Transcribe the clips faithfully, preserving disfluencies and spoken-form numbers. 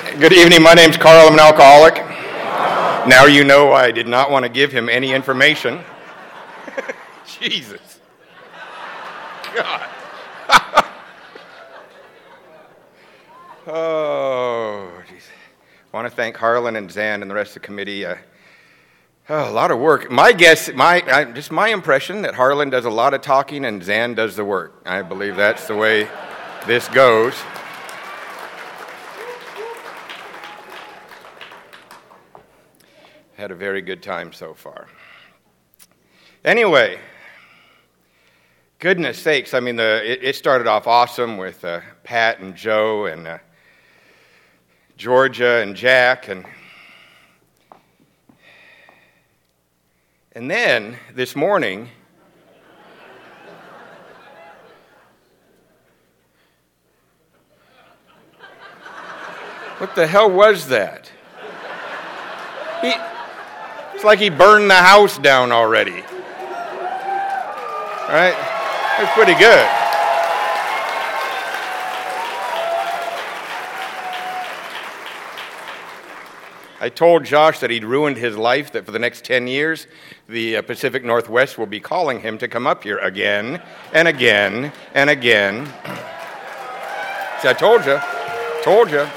Good evening. My name's Carl. I'm an alcoholic. Now you know I did not want to give him any information. Jesus. God. Oh, geez. I want to thank Harlan and Zan and the rest of the committee. Uh, oh, a lot of work. My guess, my I, just my impression that Harlan does a lot of talking and Zan does the work. I believe that's the way this goes. Had a very good time so far. Anyway, goodness sakes, I mean, the it, it started off awesome with uh, Pat and Joe and uh, Georgia and Jack, and and then this morning, what the hell was that? He, it's like he burned the house down already. Right? That's pretty good. I told Josh that he'd ruined his life, that for the next ten years, the uh, Pacific Northwest will be calling him to come up here again and again and again. See, I told you. Told you.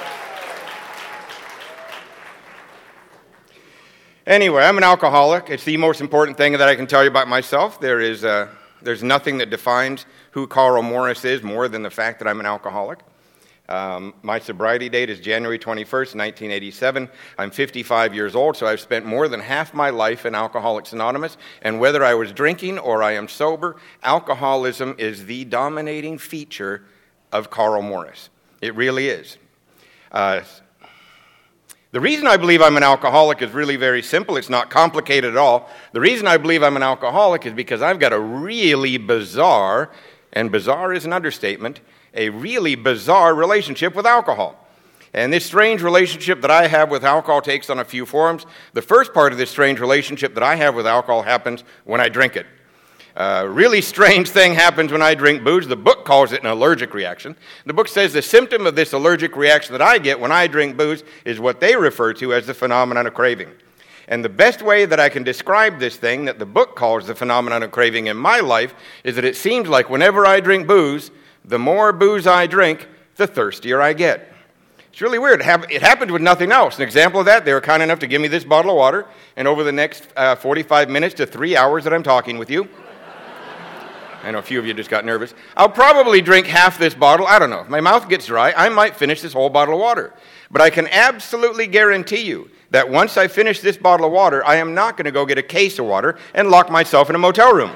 Anyway, I'm an alcoholic. It's the most important thing that I can tell you about myself. There is uh, there's nothing that defines who Carl Morris is more than the fact that I'm an alcoholic. Um, my sobriety date is January twenty-first, nineteen eighty-seven. I'm fifty-five years old, so I've spent more than half my life in Alcoholics Anonymous. And whether I was drinking or I am sober, alcoholism is the dominating feature of Carl Morris. It really is. Uh, The reason I believe I'm an alcoholic is really very simple. It's not complicated at all. The reason I believe I'm an alcoholic is because I've got a really bizarre, and bizarre is an understatement, a really bizarre relationship with alcohol. And this strange relationship that I have with alcohol takes on a few forms. The first part of this strange relationship that I have with alcohol happens when I drink it. A really strange thing happens when I drink booze. The book calls it an allergic reaction. The book says the symptom of this allergic reaction that I get when I drink booze is what they refer to as the phenomenon of craving. And the best way that I can describe this thing that the book calls the phenomenon of craving in my life is that it seems like whenever I drink booze, the more booze I drink, the thirstier I get. It's really weird. It happened with nothing else. An example of that, they were kind enough to give me this bottle of water, and over the next uh, forty-five minutes to three hours that I'm talking with you, I know a few of you just got nervous. I'll probably drink half this bottle. I don't know. If my mouth gets dry, I might finish this whole bottle of water. But I can absolutely guarantee you that once I finish this bottle of water, I am not going to go get a case of water and lock myself in a motel room.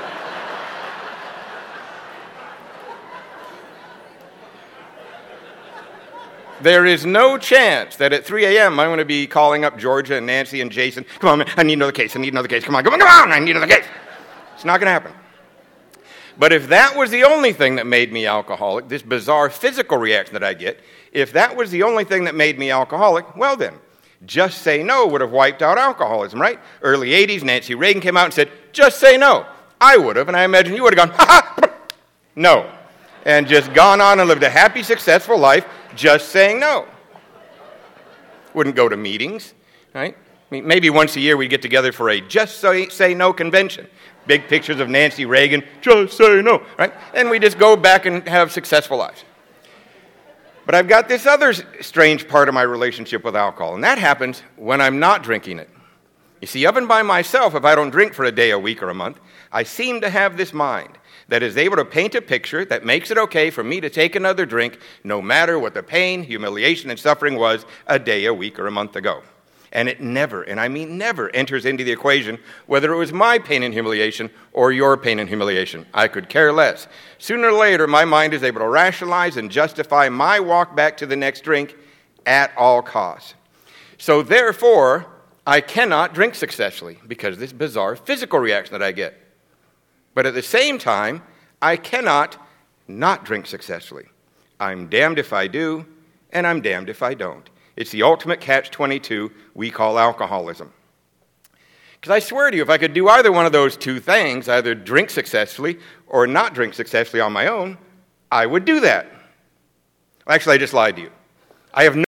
There is no chance that at three a.m. I'm going to be calling up Georgia and Nancy and Jason. Come on, man, I need another case. I need another case. Come on, come on, come on. I need another case. It's not going to happen. But if that was the only thing that made me alcoholic, this bizarre physical reaction that I get, if that was the only thing that made me alcoholic, well then, Just Say No would have wiped out alcoholism, right? Early eighties, Nancy Reagan came out and said, just say no. I would have, and I imagine you would have gone, ha ha, no. And just gone on and lived a happy, successful life just saying no. Wouldn't go to meetings, right? I mean, maybe once a year we'd get together for a Just Say, say No convention. Big pictures of Nancy Reagan, just say no, right? And we just go back and have successful lives. But I've got this other strange part of my relationship with alcohol, and that happens when I'm not drinking it. You see, even by myself, if I don't drink for a day, a week, or a month, I seem to have this mind that is able to paint a picture that makes it okay for me to take another drink no matter what the pain, humiliation, and suffering was a day, a week, or a month ago. And it never, and I mean never, enters into the equation whether it was my pain and humiliation or your pain and humiliation. I could care less. Sooner or later, my mind is able to rationalize and justify my walk back to the next drink at all costs. So therefore, I cannot drink successfully because of this bizarre physical reaction that I get. But at the same time, I cannot not drink successfully. I'm damned if I do, and I'm damned if I don't. It's the ultimate catch twenty-two we call alcoholism. Because I swear to you, if I could do either one of those two things, either drink successfully or not drink successfully on my own, I would do that. Actually, I just lied to you. I have no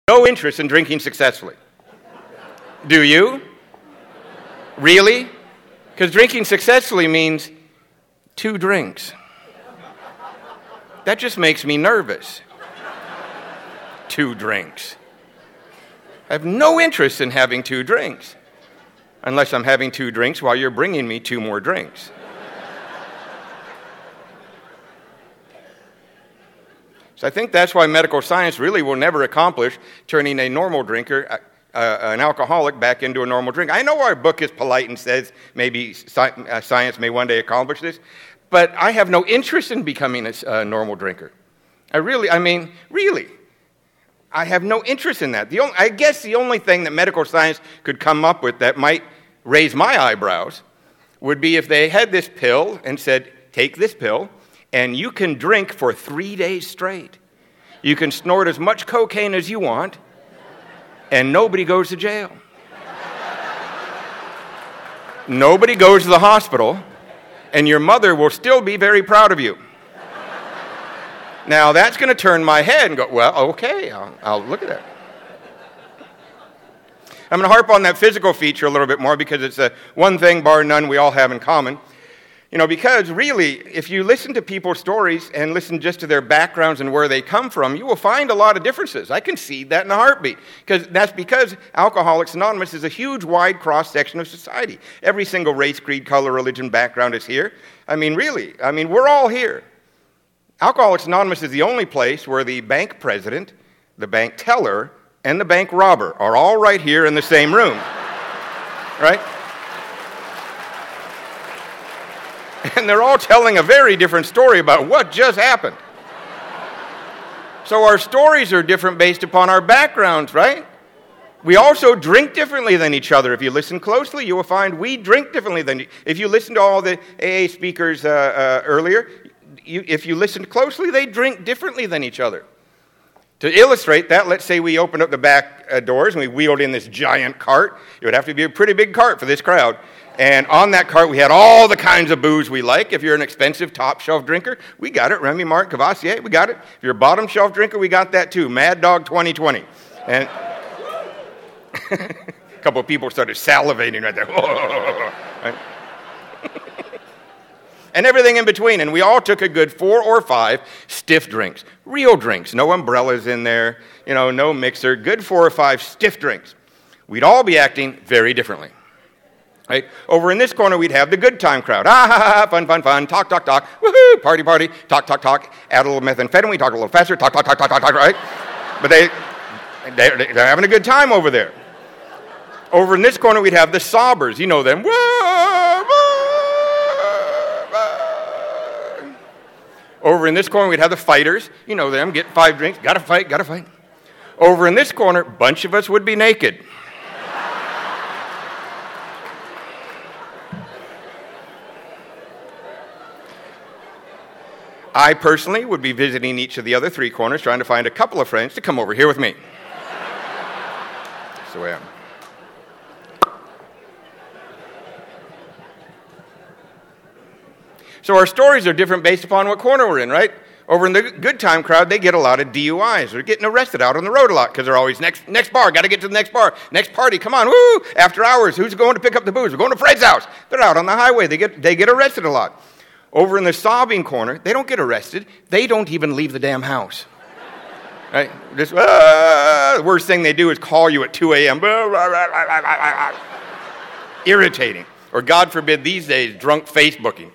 no interest in drinking successfully. Do you? Really? Because drinking successfully means two drinks. That just makes me nervous. Two drinks. I have no interest in having two drinks, unless I'm having two drinks while you're bringing me two more drinks. So I think that's why medical science really will never accomplish turning a normal drinker, uh, uh, an alcoholic, back into a normal drinker. I know our book is polite and says maybe sci- uh, science may one day accomplish this, but I have no interest in becoming a uh, normal drinker. I really, I mean, really. I have no interest in that. The only, I guess the only thing that medical science could come up with that might raise my eyebrows would be if they had this pill and said, take this pill, and you can drink for three days straight. You can snort as much cocaine as you want, and nobody goes to jail. Nobody goes to the hospital, and your mother will still be very proud of you. Now, that's going to turn my head and go, well, okay, I'll, I'll look at that. I'm going to harp on that physical feature a little bit more because it's a one thing, bar none, we all have in common. You know, because really, if you listen to people's stories and listen just to their backgrounds and where they come from, you will find a lot of differences. I concede that in a heartbeat. Because that's because Alcoholics Anonymous is a huge, wide cross-section of society. Every single race, creed, color, religion, background is here. I mean, really, I mean, we're all here. Alcoholics Anonymous is the only place where the bank president, the bank teller, and the bank robber are all right here in the same room. Right? And they're all telling a very different story about what just happened. So our stories are different based upon our backgrounds, right? We also drink differently than each other. If you listen closely, you will find we drink differently than... If you listen to all the A A speakers uh, uh, earlier... You, if you listened closely, they drink differently than each other. To illustrate that, let's say we opened up the back uh, doors and we wheeled in this giant cart. It would have to be a pretty big cart for this crowd. And on that cart, we had all the kinds of booze we like. If you're an expensive top shelf drinker, we got it. Remy Martin, Cavassier, we got it. If you're a bottom shelf drinker, we got that too. Mad Dog twenty twenty. And a couple of people started salivating right there. Right? And everything in between. And we all took a good four or five stiff drinks. Real drinks. No umbrellas in there. You know, no mixer. Good four or five stiff drinks. We'd all be acting very differently. Right? Over in this corner, we'd have the good time crowd. Ah, ha, ha, ha, fun, fun, fun. Talk, talk, talk. Woohoo, party, party. Talk, talk, talk. Add a little methamphetamine. We talk a little faster. Talk, talk, talk, talk, talk, talk, right? But they, they're, they're having a good time over there. Over in this corner, we'd have the sobbers. You know them. Whoa, whoa. Over in this corner, we'd have the fighters. You know them, get five drinks, gotta fight, gotta fight. Over in this corner, a bunch of us would be naked. I personally would be visiting each of the other three corners, trying to find a couple of friends to come over here with me. That's the way I am. So our stories are different based upon what corner we're in, right? Over in the good time crowd, they get a lot of D U Is. They're getting arrested out on the road a lot because they're always next next bar, got to get to the next bar, next party, come on, woo! After hours, who's going to pick up the booze? We're going to Fred's house. They're out on the highway. They get they get arrested a lot. Over in the sobbing corner, they don't get arrested. They don't even leave the damn house. Right? Just, ah, the worst thing they do is call you at two a.m. Irritating. Or God forbid these days, drunk Facebooking.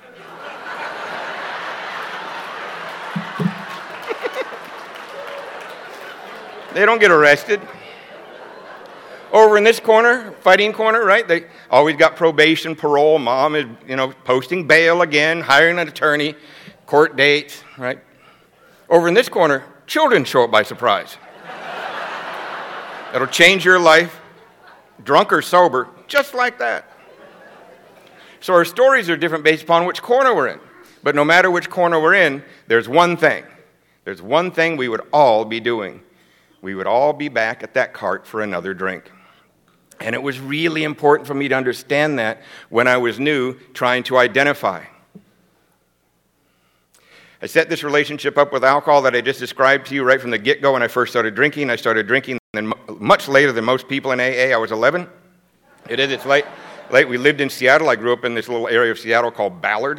They don't get arrested. Over in this corner, fighting corner, right? They always got probation, parole. Mom is, you know, posting bail again, hiring an attorney, court dates, right? Over in this corner, children show up by surprise. That'll change your life, drunk or sober, just like that. So our stories are different based upon which corner we're in. But no matter which corner we're in, there's one thing. There's one thing we would all be doing. We would all be back at that cart for another drink. And it was really important for me to understand that when I was new, trying to identify. I set this relationship up with alcohol that I just described to you right from the get-go when I first started drinking. I started drinking then much later than most people in A A. I was eleven. It is, it's late. late. We lived in Seattle. I grew up in this little area of Seattle called Ballard.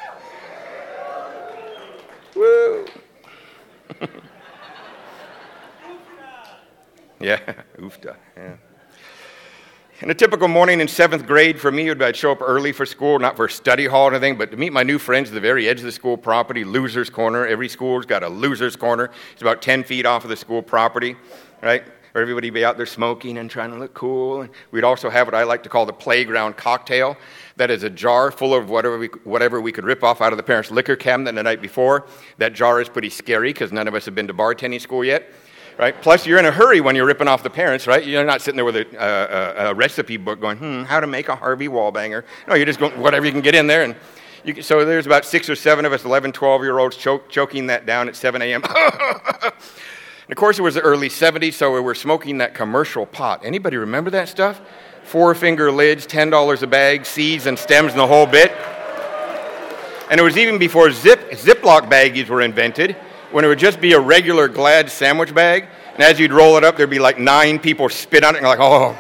Woo! yeah, oofta, yeah. And a typical morning in seventh grade for me, I'd show up early for school, not for study hall or anything, but to meet my new friends at the very edge of the school property, Loser's Corner. Every school's got a Loser's Corner. It's about ten feet off of the school property, right? Or everybody be out there smoking and trying to look cool. And we'd also have what I like to call the playground cocktail. That is a jar full of whatever we, whatever we could rip off out of the parents' liquor cabinet the night before. That jar is pretty scary because none of us have been to bartending school yet. Right? Plus, you're in a hurry when you're ripping off the parents, right? You're not sitting there with a, uh, a recipe book going, hmm, how to make a Harvey Wallbanger. No, you're just going, whatever you can get in there. And you, so there's about six or seven of us, eleven, twelve-year-olds, choke, choking that down at seven a.m. And, of course, it was the early seventies, so we were smoking that commercial pot. Anybody remember that stuff? Four-finger lids, ten dollars a bag, seeds and stems and the whole bit. And it was even before zip, Ziploc baggies were invented, when it would just be a regular Glad sandwich bag, and as you'd roll it up, there'd be like nine people spit on it, and you're like, oh.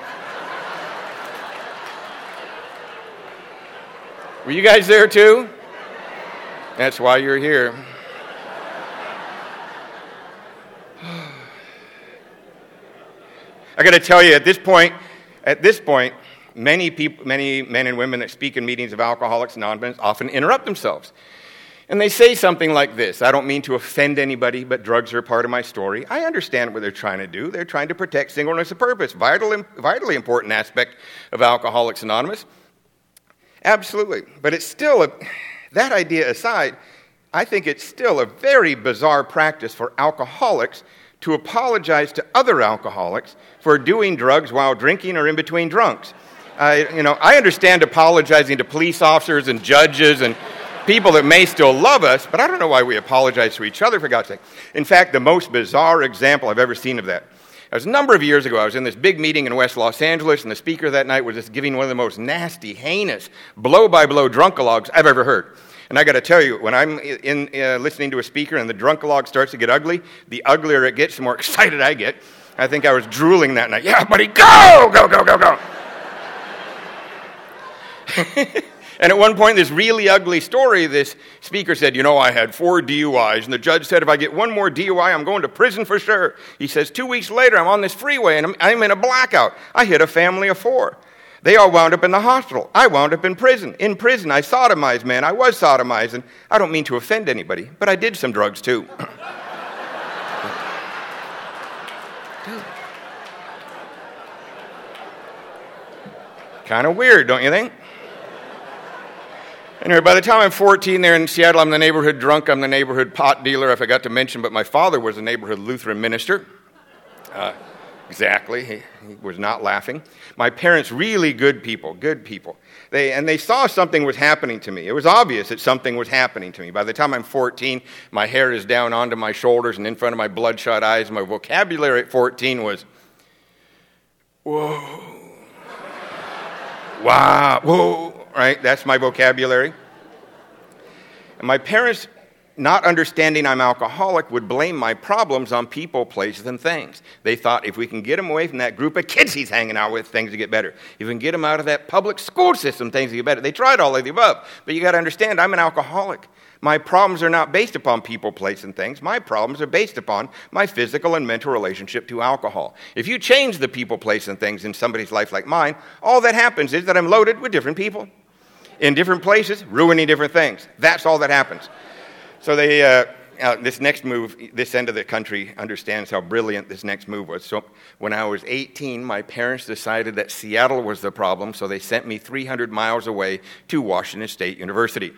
Were you guys there too? That's why you're here. I got to tell you, at this point, at this point, many people, many men and women that speak in meetings of Alcoholics Anonymous often interrupt themselves. And they say something like this: I don't mean to offend anybody, but drugs are a part of my story. I understand what they're trying to do. They're trying to protect singleness of purpose, vital, vitally important aspect of Alcoholics Anonymous. Absolutely. But it's still, a, that idea aside, I think it's still a very bizarre practice for alcoholics to apologize to other alcoholics for doing drugs while drinking or in between drunks. I, you know, I understand apologizing to police officers and judges and people that may still love us, but I don't know why we apologize to each other, for God's sake. In fact, the most bizarre example I've ever seen of that, it was a number of years ago. I was in this big meeting in West Los Angeles, and the speaker that night was just giving one of the most nasty, heinous, blow-by-blow drunkalogues I've ever heard. And I got to tell you, when I'm in uh, listening to a speaker and the drunkalogue starts to get ugly, the uglier it gets, the more excited I get. I think I was drooling that night. Yeah, buddy, go, go, go, go, go. And at one point, this really ugly story, this speaker said, you know, I had four D U Is, and the judge said, if I get one more D U I, I'm going to prison for sure. He says, two weeks later, I'm on this freeway, and I'm, I'm in a blackout. I hit a family of four. They all wound up in the hospital. I wound up in prison. In prison, I sodomized, man. I was sodomized, and I don't mean to offend anybody, but I did some drugs, too. Kind of weird, don't you think? Anyway, by the time I'm fourteen there in Seattle, I'm the neighborhood drunk, I'm the neighborhood pot dealer, I forgot to mention, but my father was a neighborhood Lutheran minister. Uh, exactly, he, he was not laughing. My parents, really good people, good people. They And they saw something was happening to me. It was obvious that something was happening to me. By the time I'm fourteen, my hair is down onto my shoulders and in front of my bloodshot eyes. My vocabulary at fourteen was, whoa, wow, whoa. Right? That's my vocabulary. And my parents, not understanding I'm alcoholic, would blame my problems on people, places, and things. They thought if we can get him away from that group of kids he's hanging out with, things will get better. If we can get him out of that public school system, things will get better. They tried all of the above. But you got to understand, I'm an alcoholic. My problems are not based upon people, place, and things. My problems are based upon my physical and mental relationship to alcohol. If you change the people, place, and things in somebody's life like mine, all that happens is that I'm loaded with different people in different places, ruining different things. That's all that happens. So they, uh, uh, this next move, this end of the country understands how brilliant this next move was. So when I was eighteen, my parents decided that Seattle was the problem, so they sent me three hundred miles away to Washington State University.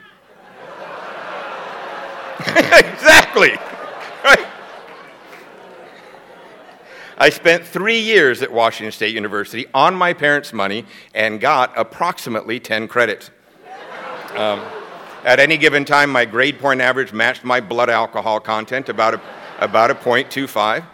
Exactly. Right. I spent three years at Washington State University on my parents' money and got approximately ten credits. Um, at any given time, my grade point average matched my blood alcohol content, about a, about a point two five.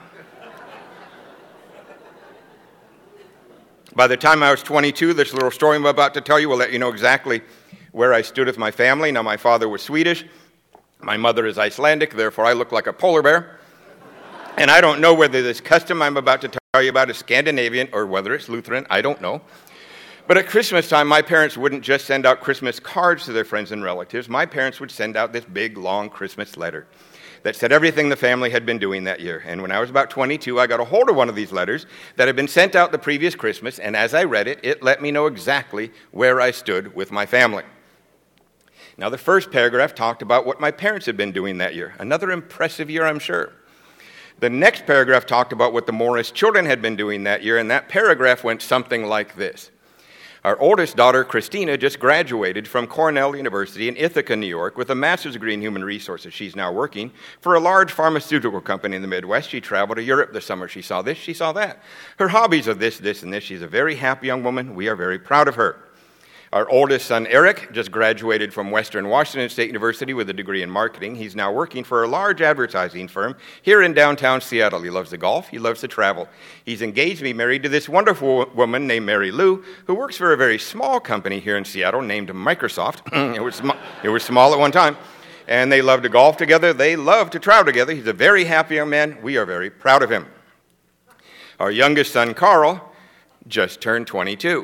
By the time I was twenty-two, this little story I'm about to tell you will let you know exactly where I stood with my family. Now, my father was Swedish. My mother is Icelandic, therefore I look like a polar bear. And I don't know whether this custom I'm about to tell you about is Scandinavian or whether it's Lutheran. I don't know. But at Christmas time, my parents wouldn't just send out Christmas cards to their friends and relatives. My parents would send out this big, long Christmas letter that said everything the family had been doing that year. And when I was about twenty-two, I got a hold of one of these letters that had been sent out the previous Christmas, and as I read it, it let me know exactly where I stood with my family. Now, the first paragraph talked about what my parents had been doing that year. Another impressive year, I'm sure. The next paragraph talked about what the Morris children had been doing that year, and that paragraph went something like this. Our oldest daughter, Christina, just graduated from Cornell University in Ithaca, New York, with a master's degree in human resources. She's now working for a large pharmaceutical company in the Midwest. She traveled to Europe this summer. She saw this, she saw that. Her hobbies are this, this, and this. She's a very happy young woman. We are very proud of her. Our oldest son, Eric, just graduated from Western Washington State University with a degree in marketing. He's now working for a large advertising firm here in downtown Seattle. He loves to golf. He loves to travel. He's engaged to be married to this wonderful woman named Mary Lou, who works for a very small company here in Seattle named Microsoft. it, was sm- it was small at one time. And they love to golf together. They love to travel together. He's a very happy young man. We are very proud of him. Our youngest son, Carl, just turned twenty-two.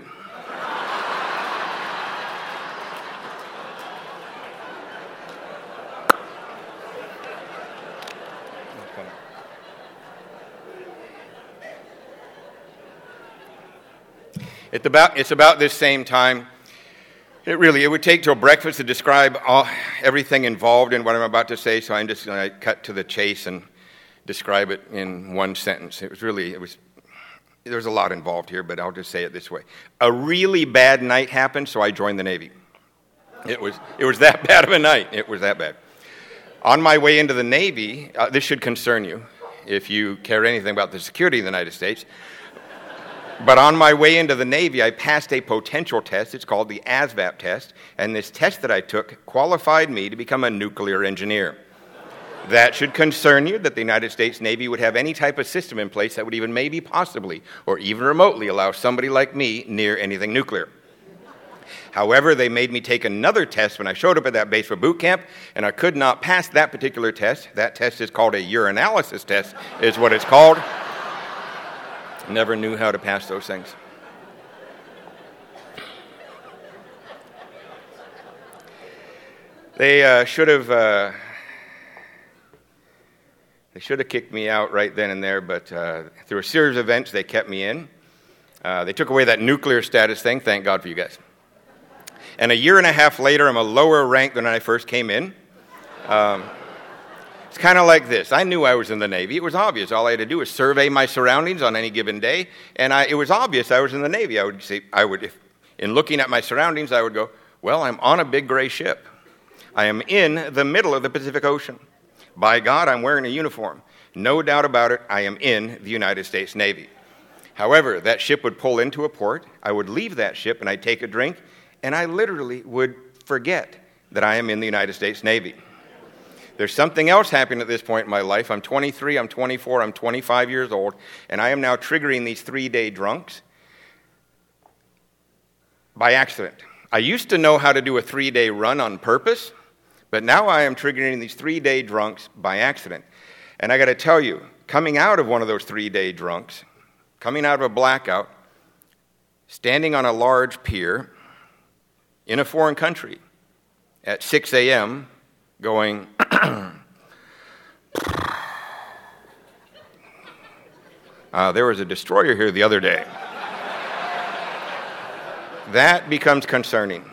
It's about, it's about this same time. It really, it would take till breakfast to describe all, everything involved in what I'm about to say, so I'm just going to cut to the chase and describe it in one sentence. It was really, it was, there was a lot involved here, but I'll just say it this way. A really bad night happened, so I joined the Navy. It was, it was that bad of a night. It was that bad. On my way into the Navy, uh, this should concern you if you care anything about the security of the United States. But on my way into the Navy, I passed a potential test. It's called the A S V A P test. And this test that I took qualified me to become a nuclear engineer. That should concern you that the United States Navy would have any type of system in place that would even maybe possibly or even remotely allow somebody like me near anything nuclear. However, they made me take another test when I showed up at that base for boot camp, and I could not pass that particular test. That test is called a urinalysis test, is what it's called. Never knew how to pass those things. They uh, should have uh, they should have kicked me out right then and there, but uh, through a series of events, they kept me in. Uh, they took away that nuclear status thing. Thank God for you guys. And a year and a half later, I'm a lower rank than when I first came in. Um, It's kind of like this. I knew I was in the Navy. It was obvious. All I had to do was survey my surroundings on any given day, and I, it was obvious I was in the Navy. I would say, I would, if, in looking at my surroundings, I would go, well, I'm on a big gray ship. I am in the middle of the Pacific Ocean. By God, I'm wearing a uniform. No doubt about it, I am in the United States Navy. However, that ship would pull into a port. I would leave that ship, and I'd take a drink, and I literally would forget that I am in the United States Navy. There's something else happening at this point in my life. I'm twenty-three, I'm twenty-four, I'm twenty-five years old, and I am now triggering these three-day drunks by accident. I used to know how to do a three-day run on purpose, but now I am triggering these three-day drunks by accident. And I got to tell you, coming out of one of those three-day drunks, coming out of a blackout, standing on a large pier in a foreign country at six a.m., going, uh, there was a destroyer here the other day. That becomes concerning.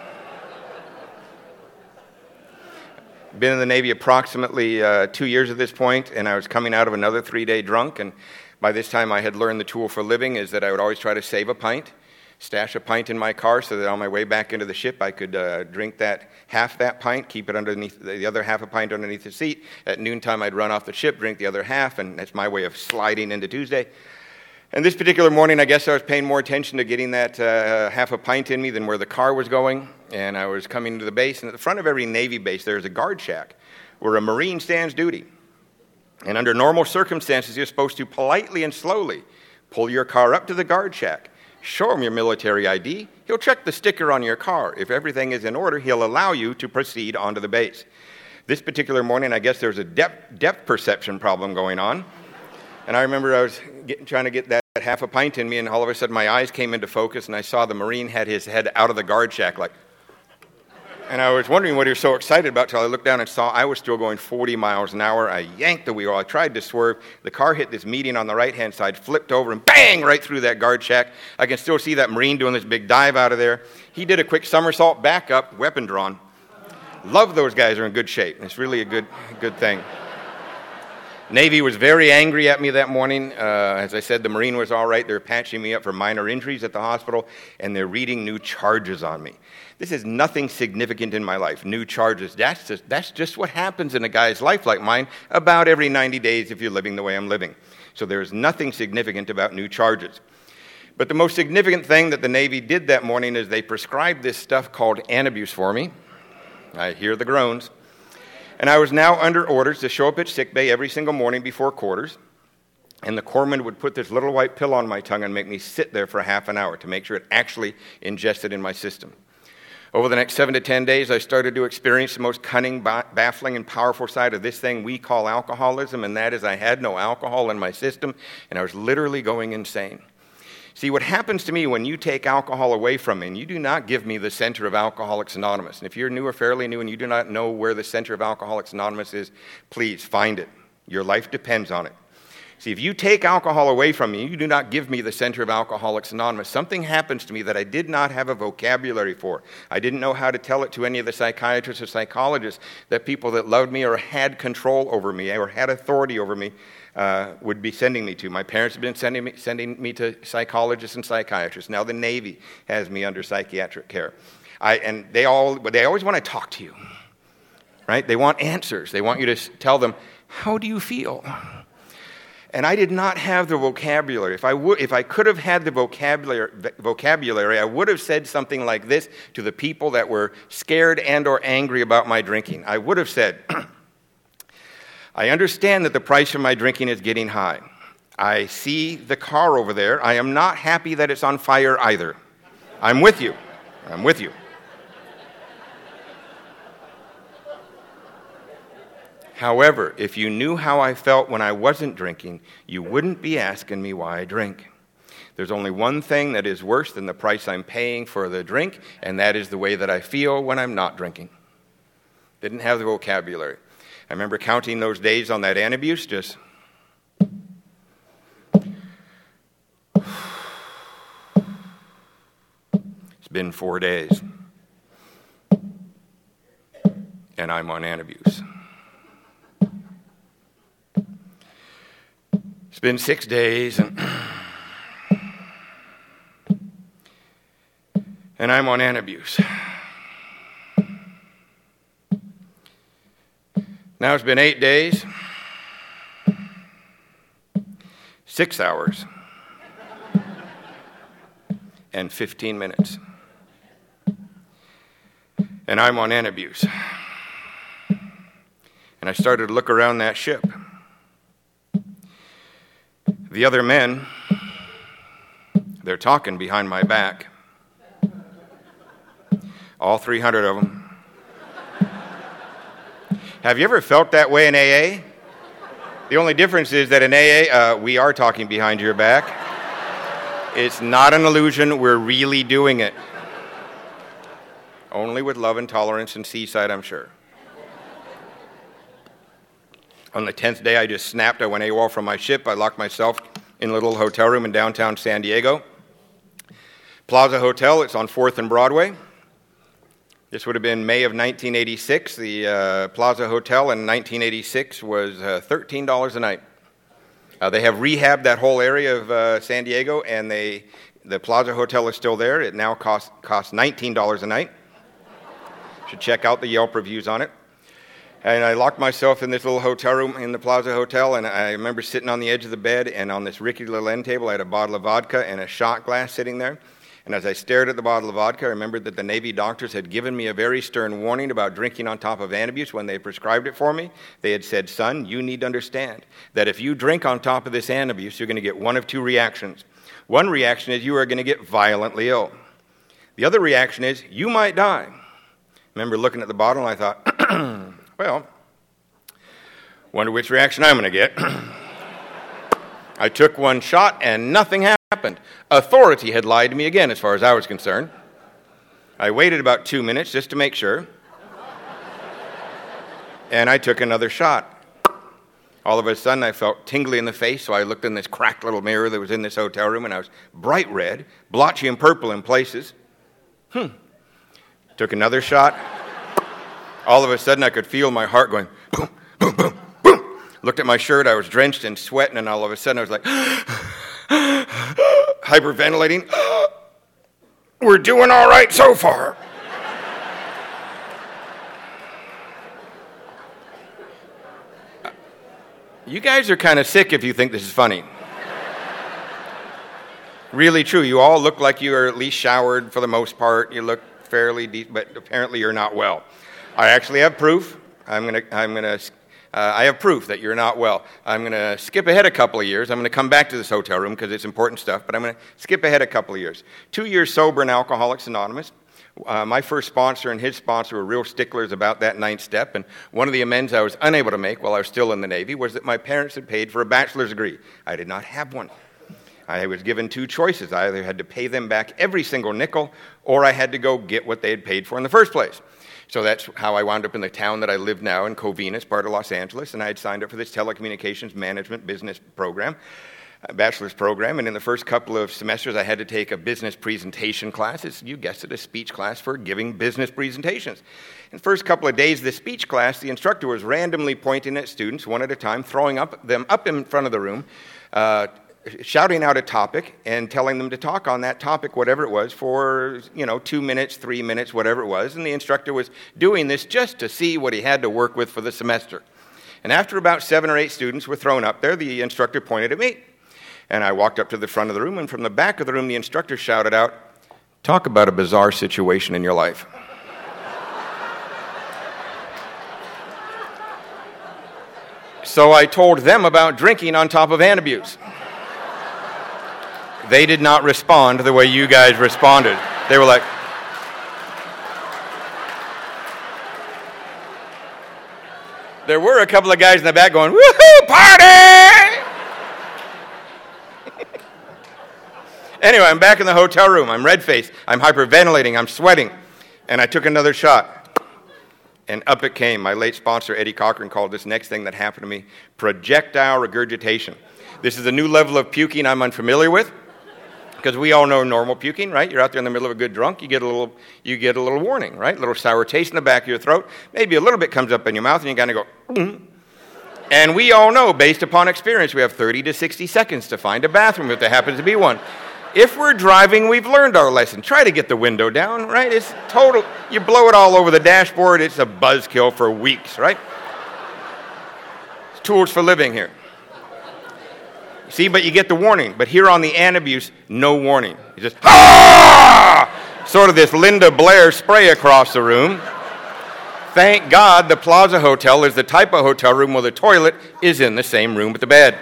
Been in the Navy approximately uh, two years at this point, and I was coming out of another three-day drunk, and by this time I had learned the tool for living is that I would always try to save a pint, stash a pint in my car so that on my way back into the ship I could uh, drink that half that pint, keep it underneath the other half a pint underneath the seat. At noontime I'd run off the ship, drink the other half, and that's my way of sliding into Tuesday. And this particular morning I guess I was paying more attention to getting that uh, half a pint in me than where the car was going. And I was coming to the base, and at the front of every Navy base there's a guard shack where a Marine stands duty. And under normal circumstances you're supposed to politely and slowly pull your car up to the guard shack. Show him your military I D. He'll check the sticker on your car. If everything is in order, he'll allow you to proceed onto the base. This particular morning, I guess there was a depth, depth perception problem going on. And I remember I was getting, trying to get that half a pint in me, and all of a sudden my eyes came into focus, and I saw the Marine had his head out of the guard shack, like, and I was wondering what he was so excited about till I looked down and saw I was still going forty miles an hour. I yanked the wheel. I tried to swerve. The car hit this median on the right-hand side, flipped over, and bang, right through that guard shack. I can still see that Marine doing this big dive out of there. He did a quick somersault, back up, weapon drawn. Love those guys are in good shape. It's really a good, good thing. Navy was very angry at me that morning. Uh, as I said, the Marine was all right. They're patching me up for minor injuries at the hospital, and they're reading new charges on me. This is nothing significant in my life, new charges. That's just, that's just what happens in a guy's life like mine about every ninety days if you're living the way I'm living. So there's nothing significant about new charges. But the most significant thing that the Navy did that morning is they prescribed this stuff called Antabuse for me. I hear the groans. And I was now under orders to show up at sick bay every single morning before quarters. And the corpsman would put this little white pill on my tongue and make me sit there for half an hour to make sure it actually ingested in my system. Over the next seven to ten days, I started to experience the most cunning, baffling, and powerful side of this thing we call alcoholism, and that is I had no alcohol in my system, and I was literally going insane. See, what happens to me when you take alcohol away from me, and you do not give me the center of Alcoholics Anonymous, and if you're new or fairly new and you do not know where the center of Alcoholics Anonymous is, please find it. Your life depends on it. See, if you take alcohol away from me, you do not give me the center of Alcoholics Anonymous, something happens to me that I did not have a vocabulary for. I didn't know how to tell it to any of the psychiatrists or psychologists that people that loved me or had control over me or had authority over me uh, would be sending me to. My parents have been sending me, sending me to psychologists and psychiatrists. Now the Navy has me under psychiatric care. I, and they all, they always want to talk to you, right? They want answers. They want you to tell them, how do you feel? And I did not have the vocabulary. If I would, if I could have had the vocabulary, vocabulary, I would have said something like this to the people that were scared and or angry about my drinking. I would have said, I understand that the price of my drinking is getting high. I see the car over there. I am not happy that it's on fire either. I'm with you. I'm with you. However, if you knew how I felt when I wasn't drinking, you wouldn't be asking me why I drink. There's only one thing that is worse than the price I'm paying for the drink, and that is the way that I feel when I'm not drinking. Didn't have the vocabulary. I remember counting those days on that Antabuse, just... It's been four days, and I'm on Antabuse. It's been six days, and, and I'm on Antabuse. Now it's been eight days, six hours, and fifteen minutes. And I'm on Antabuse. And I started to look around that ship. The other men, they're talking behind my back. All three hundred of them. Have you ever felt that way in A A? The only difference is that in A A, uh, we are talking behind your back. It's not an illusion. We're really doing it. Only with love and tolerance and Seaside, I'm sure. On the tenth day, I just snapped. I went AWOL from my ship. I locked myself in a little hotel room in downtown San Diego. Plaza Hotel, it's on fourth and Broadway. This would have been May of nineteen eighty-six. The uh, Plaza Hotel in nineteen eighty-six was uh, thirteen dollars a night. Uh, they have rehabbed that whole area of uh, San Diego, and they the Plaza Hotel is still there. It now costs, costs nineteen dollars a night. Should check out the Yelp reviews on it. And I locked myself in this little hotel room in the Plaza Hotel, and I remember sitting on the edge of the bed, and on this rickety little end table, I had a bottle of vodka and a shot glass sitting there. And as I stared at the bottle of vodka, I remembered that the Navy doctors had given me a very stern warning about drinking on top of Antabuse when they prescribed it for me. They had said, son, you need to understand that if you drink on top of this Antabuse, you're going to get one of two reactions. One reaction is you are going to get violently ill. The other reaction is you might die. I remember looking at the bottle, and I thought, well, Wonder which reaction I'm going to get. I took one shot and nothing happened. Authority had lied to me again as far as I was concerned. I waited about two minutes just to make sure. And I took another shot. All of a sudden, I felt tingly in the face, so I looked in this cracked little mirror that was in this hotel room, and I was bright red, blotchy and purple in places. Hmm. Took another shot. All of a sudden, I could feel my heart going boom, boom, boom, boom. Looked at my shirt. I was drenched in sweat, and all of a sudden, I was like hyperventilating. We're doing all right so far. You guys are kind of sick if you think this is funny. Really true. You all look like you are at least showered for the most part. You look fairly decent, but apparently you're not well. I actually have proof. I'm gonna. I'm gonna. Uh, I have proof that you're not well. I'm gonna skip ahead a couple of years. I'm gonna come back to this hotel room because it's important stuff. But I'm gonna skip ahead a couple of years. Two years sober in Alcoholics Anonymous. Uh, my first sponsor and his sponsor were real sticklers about that ninth step, and one of the amends I was unable to make while I was still in the Navy was that my parents had paid for a bachelor's degree. I did not have one. I was given two choices. I either had to pay them back every single nickel, or I had to go get what they had paid for in the first place. So that's how I wound up in the town that I live now in Covina, part of Los Angeles, and I had signed up for this telecommunications management business program. A bachelor's program, and in the first couple of semesters I had to take a business presentation class. It's, you guessed it, a speech class for giving business presentations. In the first couple of days of the speech class, the instructor was randomly pointing at students one at a time, throwing up them up in front of the room, uh, shouting out a topic and telling them to talk on that topic, whatever it was, for, you know, two minutes, three minutes, whatever it was. And the instructor was doing this just to see what he had to work with for the semester. And after about seven or eight students were thrown up there, the instructor pointed at me. And I walked up to the front of the room, and from the back of the room, the instructor shouted out, "Talk about a bizarre situation in your life." So I told them about drinking on top of Antabuse. They did not respond the way you guys responded. They were like, there were a couple of guys in the back going, "Woohoo, party!" Anyway, I'm back in the hotel room. I'm red-faced. I'm hyperventilating. I'm sweating. And I took another shot. And up it came. My late sponsor, Eddie Cochran, called this next thing that happened to me projectile regurgitation. This is a new level of puking I'm unfamiliar with, because we all know normal puking, right? You're out there in the middle of a good drunk, you get a little, you get a little warning, right? A little sour taste in the back of your throat. Maybe a little bit comes up in your mouth, and you kind of go, mm. And we all know, based upon experience, we have thirty to sixty seconds to find a bathroom if there happens to be one. If we're driving, we've learned our lesson. Try to get the window down, right? It's total, you blow it all over the dashboard, it's a buzzkill for weeks, right? It's tools for living here. See, but you get the warning. But here on the Antabuse, no warning. You just, ah! Sort of this Linda Blair spray across the room. Thank God the Plaza Hotel is the type of hotel room where the toilet is in the same room with the bed.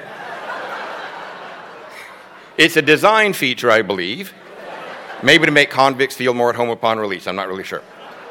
It's a design feature, I believe. Maybe to make convicts feel more at home upon release. I'm not really sure.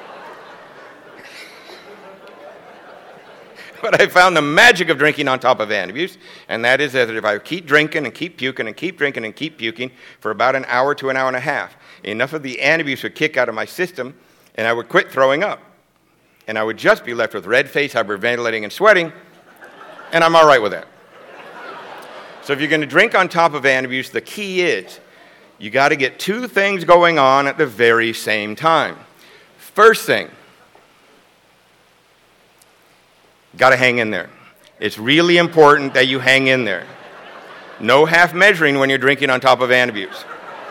But I found the magic of drinking on top of Antabuse, and that is that if I keep drinking and keep puking and keep drinking and keep puking for about an hour to an hour and a half, enough of the Antabuse would kick out of my system, and I would quit throwing up. And I would just be left with red face, hyperventilating, and sweating, and I'm all right with that. So if you're going to drink on top of Antabuse, the key is you got to get two things going on at the very same time. First thing, got to hang in there. It's really important that you hang in there. No half measuring when you're drinking on top of Antabuse.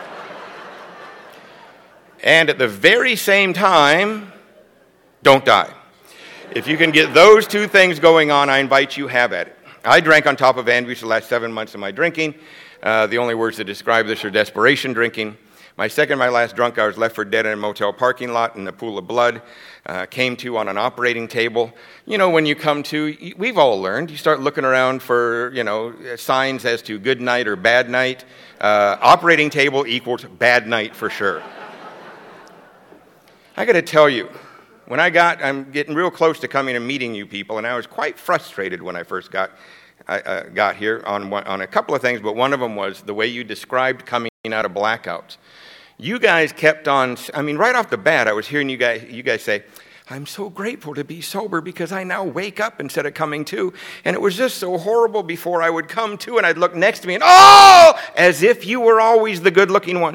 And at the very same time, don't die. If you can get those two things going on, I invite you, have at it. I drank on top of Antabuse the last seven months of my drinking. Uh, the only words to describe this are desperation drinking. My second, my last drunk, I was left for dead in a motel parking lot in a pool of blood. Uh, came to on an operating table. You know, when you come to, we've all learned, you start looking around for, you know, signs as to good night or bad night. Uh, operating table equals bad night for sure. I got to tell you, when I got, I'm getting real close to coming and meeting you people, and I was quite frustrated when I first got I, uh, got here on one, on a couple of things, but one of them was the way you described coming out of blackouts. You guys kept on, I mean, right off the bat, I was hearing you guys, you guys say, I'm so grateful to be sober because I now wake up instead of coming to. And it was just so horrible before I would come to, and I'd look next to me and, oh, as if you were always the good-looking one.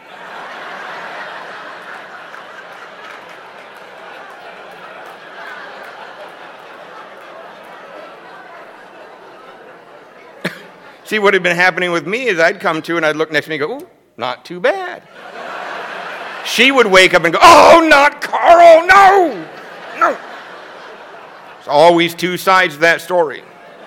See, what had been happening with me is I'd come to and I'd look next to me and go, ooh, not too bad. She would wake up and go, oh, not Carl, no, no. There's always two sides to that story.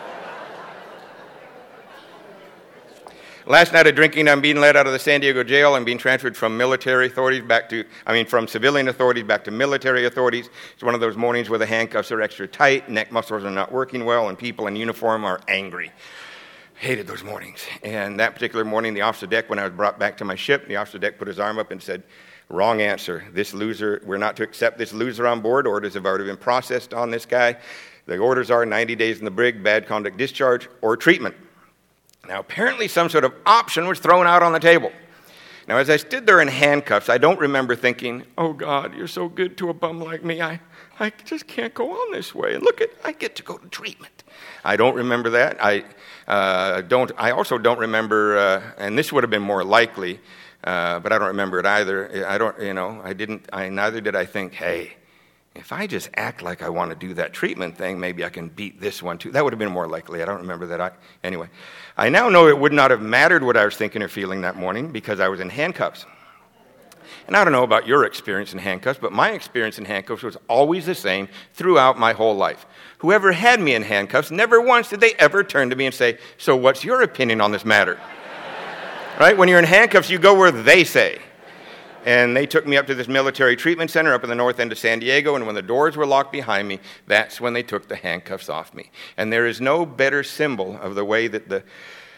Last night of drinking, I'm being led out of the San Diego jail. I'm being transferred from military authorities back to, I mean, from civilian authorities back to military authorities. It's one of those mornings where the handcuffs are extra tight, neck muscles are not working well, and people in uniform are angry. Hated those mornings. And that particular morning, the officer deck, when I was brought back to my ship, the officer deck put his arm up and said, wrong answer. This loser, we're not to accept this loser on board. Orders have already been processed on this guy. The orders are ninety days in the brig, bad conduct discharge, or treatment. Now, apparently some sort of option was thrown out on the table. Now, as I stood there in handcuffs, I don't remember thinking, oh, God, you're so good to a bum like me. I, I just can't go on this way. And look, at I get to go to treatment. I don't remember that. I uh, don't. I also don't remember, uh, and this would have been more likely, uh, but I don't remember it either. I don't, you know, I didn't, I neither did I think, hey, if I just act like I want to do that treatment thing, maybe I can beat this one too. That would have been more likely. I don't remember that. I, anyway, I now know it would not have mattered what I was thinking or feeling that morning because I was in handcuffs. And I don't know about your experience in handcuffs, but my experience in handcuffs was always the same throughout my whole life. Whoever had me in handcuffs, never once did they ever turn to me and say, so what's your opinion on this matter? Right? When you're in handcuffs, you go where they say. And they took me up to this military treatment center up in the north end of San Diego, and when the doors were locked behind me, that's when they took the handcuffs off me. And there is no better symbol of the way that the,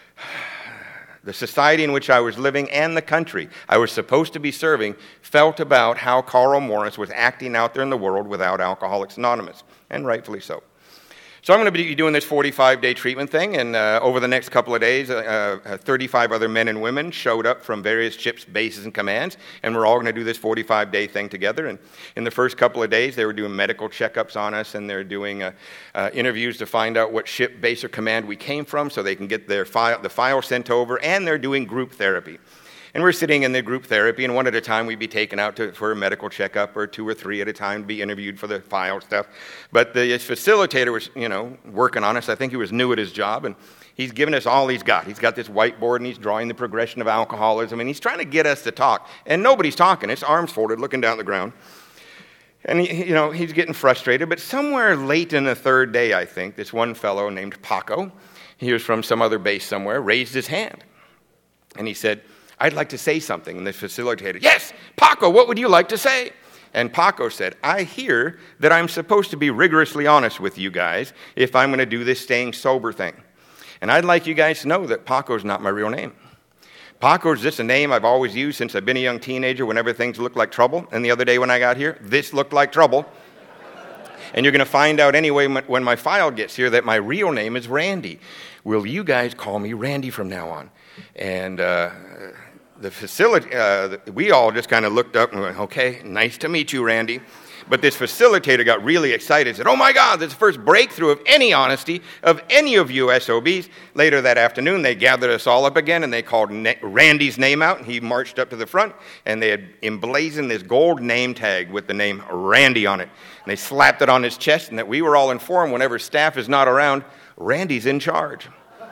the society in which I was living and the country I was supposed to be serving felt about how Carl Morris was acting out there in the world without Alcoholics Anonymous, and rightfully so. So I'm going to be doing this forty-five day treatment thing, and uh, over the next couple of days, uh, uh, thirty-five other men and women showed up from various ships, bases, and commands, and we're all going to do this forty-five day thing together. And in the first couple of days, they were doing medical checkups on us, and they're doing uh, uh, interviews to find out what ship, base, or command we came from so they can get their file, the file sent over, and they're doing group therapy. And we're sitting in the group therapy, and one at a time we'd be taken out to, for a medical checkup, or two or three at a time to be interviewed for the file stuff. But the facilitator was, you know, working on us. I think he was new at his job, and he's giving us all he's got. He's got this whiteboard, and he's drawing the progression of alcoholism, and he's trying to get us to talk. And nobody's talking. It's arms folded, looking down at the ground. And, he, you know, he's getting frustrated. But somewhere late in the third day, I think, this one fellow named Paco, he was from some other base somewhere, raised his hand. And he said, I'd like to say something. And the facilitator, yes, Paco, what would you like to say? And Paco said, I hear that I'm supposed to be rigorously honest with you guys if I'm going to do this staying sober thing. And I'd like you guys to know that Paco's not my real name. Paco's just a name I've always used since I've been a young teenager whenever things looked like trouble. And the other day when I got here, this looked like trouble. And you're going to find out anyway when my file gets here that my real name is Randy. Will you guys call me Randy from now on? And uh, the facility, uh, we all just kind of looked up and went, okay, nice to meet you, Randy. But this facilitator got really excited and said, oh my God, this is the first breakthrough of any honesty of any of you S O Bs. Later that afternoon, they gathered us all up again and they called Na- Randy's name out, and he marched up to the front, and they had emblazoned this gold name tag with the name Randy on it. And they slapped it on his chest, and that we were all informed whenever staff is not around, Randy's in charge.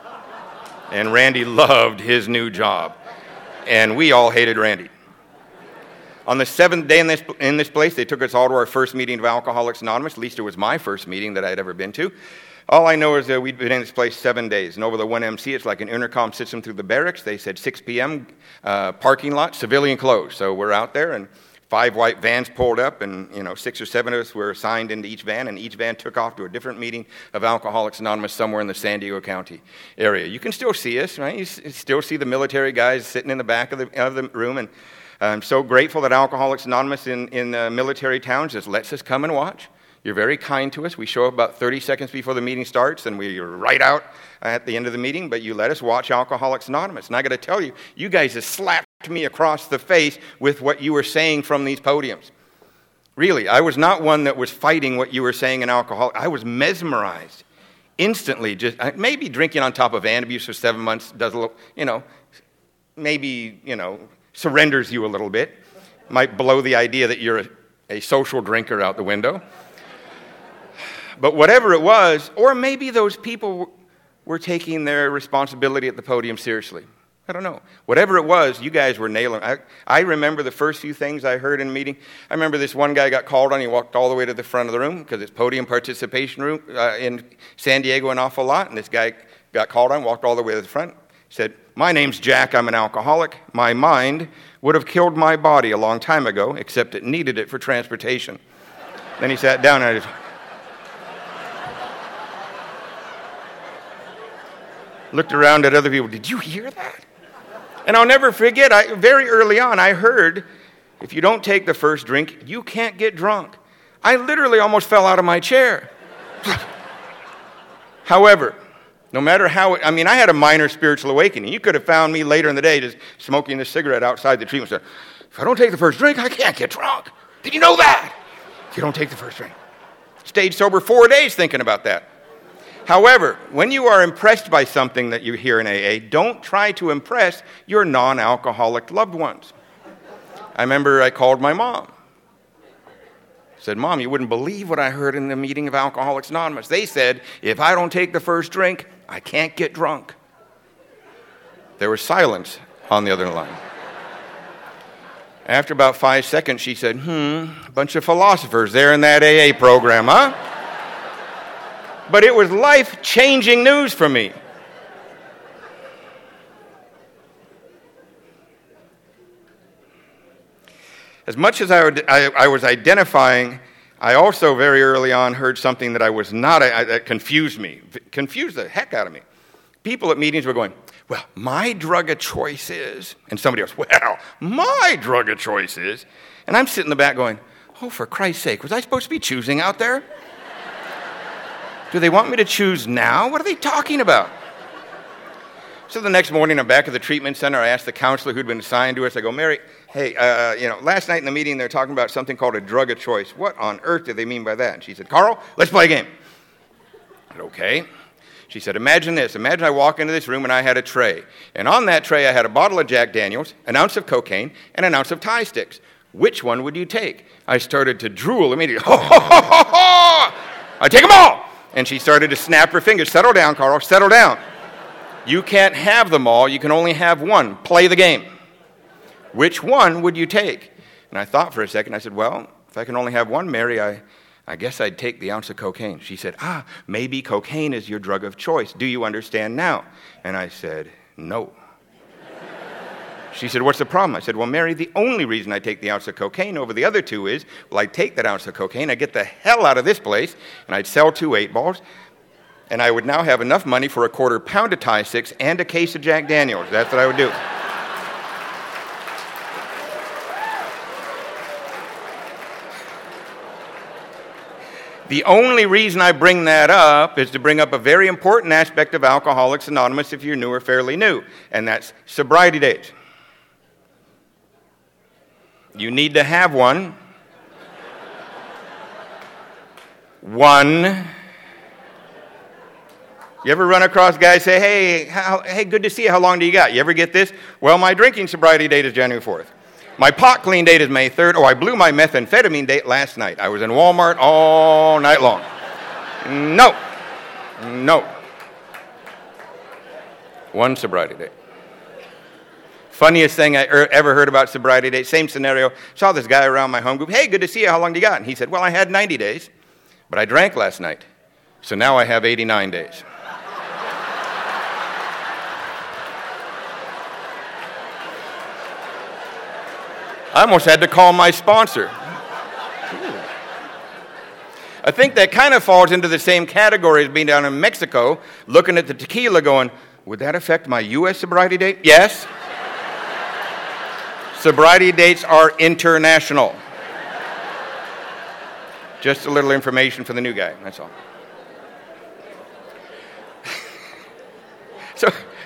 And Randy loved his new job. And we all hated Randy. On the seventh day in this, in this place, they took us all to our first meeting of Alcoholics Anonymous. At least it was my first meeting that I had ever been to. All I know is that we'd been in this place seven days. And over the one M C, it's like an intercom system through the barracks. They said six p.m., uh, parking lot, civilian closed. So we're out there, and five white vans pulled up, and you know, six or seven of us were assigned into each van, and each van took off to a different meeting of Alcoholics Anonymous somewhere in the San Diego County area. You can still see us, right? You still see the military guys sitting in the back of the, of the room, and I'm so grateful that Alcoholics Anonymous in, in uh, military towns just lets us come and watch. You're very kind to us. We show up about thirty seconds before the meeting starts, and we're right out at the end of the meeting, but you let us watch Alcoholics Anonymous. And I got to tell you, you guys have slapped me across the face with what you were saying from these podiums. Really, I was not one that was fighting what you were saying in alcohol. I was mesmerized instantly. Just maybe drinking on top of Antabuse for seven months does a little, you know, maybe, you know, surrenders you a little bit. Might blow the idea that you're a, a social drinker out the window. But whatever it was, or maybe those people were taking their responsibility at the podium seriously. I don't know. Whatever it was, you guys were nailing. I, I remember the first few things I heard in a meeting. I remember this one guy got called on. He walked all the way to the front of the room because it's podium participation room uh, in San Diego an awful lot. And this guy got called on, walked all the way to the front, said, "My name's Jack. I'm an alcoholic. My mind would have killed my body a long time ago, except it needed it for transportation." Then he sat down and I just... looked around at other people. Did you hear that? And I'll never forget, I, very early on, I heard, if you don't take the first drink, you can't get drunk. I literally almost fell out of my chair. However, no matter how, it, I mean, I had a minor spiritual awakening. You could have found me later in the day just smoking a cigarette outside the treatment center. If I don't take the first drink, I can't get drunk. Did you know that? If you don't take the first drink. Stayed sober four days thinking about that. However, when you are impressed by something that you hear in A A, don't try to impress your non-alcoholic loved ones. I remember I called my mom. I said, "Mom, you wouldn't believe what I heard in the meeting of Alcoholics Anonymous. They said, if I don't take the first drink, I can't get drunk." There was silence on the other line. After about five seconds, she said, hmm, a bunch of philosophers there in that A A program, huh? But it was life-changing news for me. As much as I, would, I, I was identifying, I also very early on heard something that I was not, I, that confused me, confused the heck out of me. People at meetings were going, "Well, my drug of choice is," and somebody else, "Well, my drug of choice is," and I'm sitting in the back going, "Oh, for Christ's sake, was I supposed to be choosing out there? Do they want me to choose now? What are they talking about?" So the next morning, I'm back at the treatment center. I asked the counselor who'd been assigned to us. I go, "Mary, hey, uh, you know, last night in the meeting, they're talking about something called a drug of choice. What on earth do they mean by that?" And she said, "Carl, let's play a game." I said, "Okay." She said, "Imagine this. Imagine I walk into this room and I had a tray. And on that tray, I had a bottle of Jack Daniels, an ounce of cocaine, and an ounce of Thai sticks. Which one would you take?" I started to drool immediately. "Ho, ho, ho, ho, ho! I take them all!" And she started to snap her fingers. "Settle down, Carl, settle down. You can't have them all. You can only have one. Play the game. Which one would you take?" And I thought for a second. I said, "Well, if I can only have one, Mary, I, I guess I'd take the ounce of cocaine." She said, "Ah, maybe cocaine is your drug of choice. Do you understand now?" And I said, "No." She said, "What's the problem?" I said, "Well, Mary, the only reason I take the ounce of cocaine over the other two is, well, I take that ounce of cocaine, I get the hell out of this place, and I'd sell two eight balls, and I would now have enough money for a quarter pound of Thai sticks and a case of Jack Daniels. That's what I would do." The only reason I bring that up is to bring up a very important aspect of Alcoholics Anonymous if you're new or fairly new, and that's sobriety days. You need to have one. One. You ever run across guys say, hey, how, hey, good to see you. How long do you got? You ever get this? Well, my drinking sobriety date is January fourth. My pot clean date is May third. Oh, I blew my methamphetamine date last night. I was in Walmart all night long. No. No. One sobriety date. Funniest thing I er- ever heard about sobriety date, same scenario. Saw this guy around my home group. Hey, good to see you. How long do you got? And he said, well, I had ninety days, but I drank last night. So now I have eighty-nine days. I almost had to call my sponsor. I think that kind of falls into the same category as being down in Mexico, looking at the tequila going, would that affect my U S sobriety date? Yes. Sobriety dates are international. Just a little information for the new guy, that's all. So,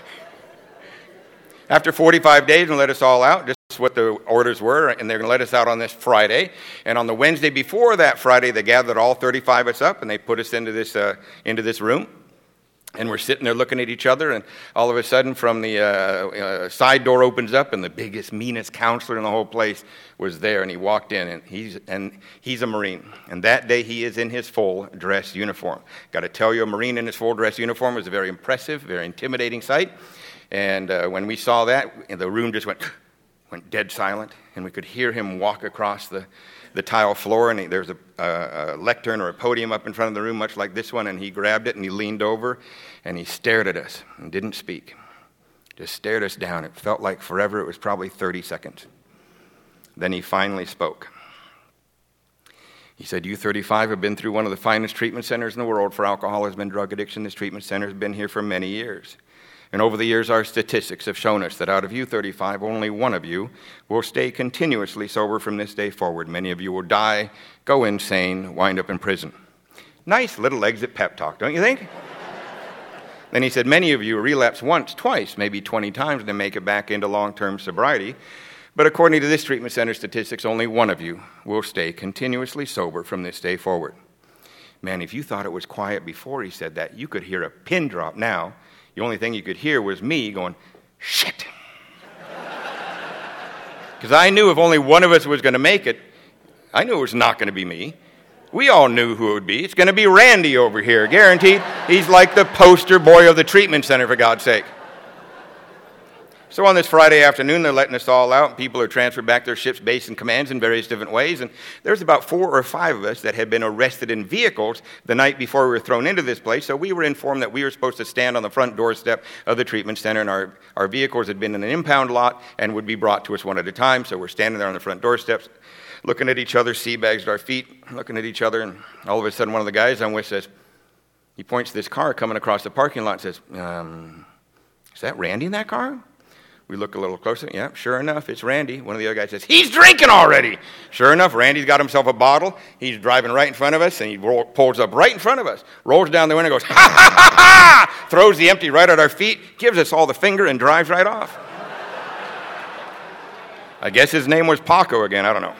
after forty-five days, and let us all out, just what the orders were, and they're going to let us out on this Friday. And on the Wednesday before that Friday, they gathered all thirty-five of us up, and they put us into this uh, into this room. And we're sitting there looking at each other, and all of a sudden from the uh, uh, side door opens up, and the biggest, meanest counselor in the whole place was there, and he walked in, and he's and he's a Marine. And that day he is in his full dress uniform. Got to tell you, a Marine in his full dress uniform was a very impressive, very intimidating sight. And uh, when we saw that, the room just went went dead silent, and we could hear him walk across the the tile floor, and he, there's a, a, a lectern or a podium up in front of the room, much like this one, and he grabbed it, and he leaned over, and he stared at us and didn't speak. Just stared us down. It felt like forever. It was probably thirty seconds. Then he finally spoke. He said, "You thirty-five have been through one of the finest treatment centers in the world for alcoholism and drug addiction. This treatment center has been here for many years. And over the years, our statistics have shown us that out of you thirty-five, only one of you will stay continuously sober from this day forward. Many of you will die, go insane, wind up in prison." Nice little exit pep talk, don't you think? Then he said, "Many of you relapse once, twice, maybe twenty times to make it back into long-term sobriety. But according to this treatment center statistics, only one of you will stay continuously sober from this day forward." Man, if you thought it was quiet before he said that, you could hear a pin drop now. The only thing you could hear was me going, "Shit." Because I knew if only one of us was going to make it, I knew it was not going to be me. We all knew who it would be. It's going to be Randy over here, guaranteed. He's like the poster boy of the treatment center, for God's sake. So on this Friday afternoon, they're letting us all out. People are transferred back to their ships, base, and commands in various different ways. And there's about four or five of us that had been arrested in vehicles the night before we were thrown into this place. So we were informed that we were supposed to stand on the front doorstep of the treatment center, and our, our vehicles had been in an impound lot and would be brought to us one at a time. So we're standing there on the front doorsteps, looking at each other, sea bags at our feet, looking at each other. And all of a sudden, one of the guys I'm with says, he points to this car coming across the parking lot and says, um, "Is that Randy in that car?" We look a little closer. Yeah, sure enough, it's Randy. One of the other guys says, "He's drinking already." Sure enough, Randy's got himself a bottle. He's driving right in front of us, and he roll, pulls up right in front of us, rolls down the window, goes, "Ha, ha, ha, ha!" Throws the empty right at our feet, gives us all the finger, and drives right off. I guess his name was Paco again. I don't know.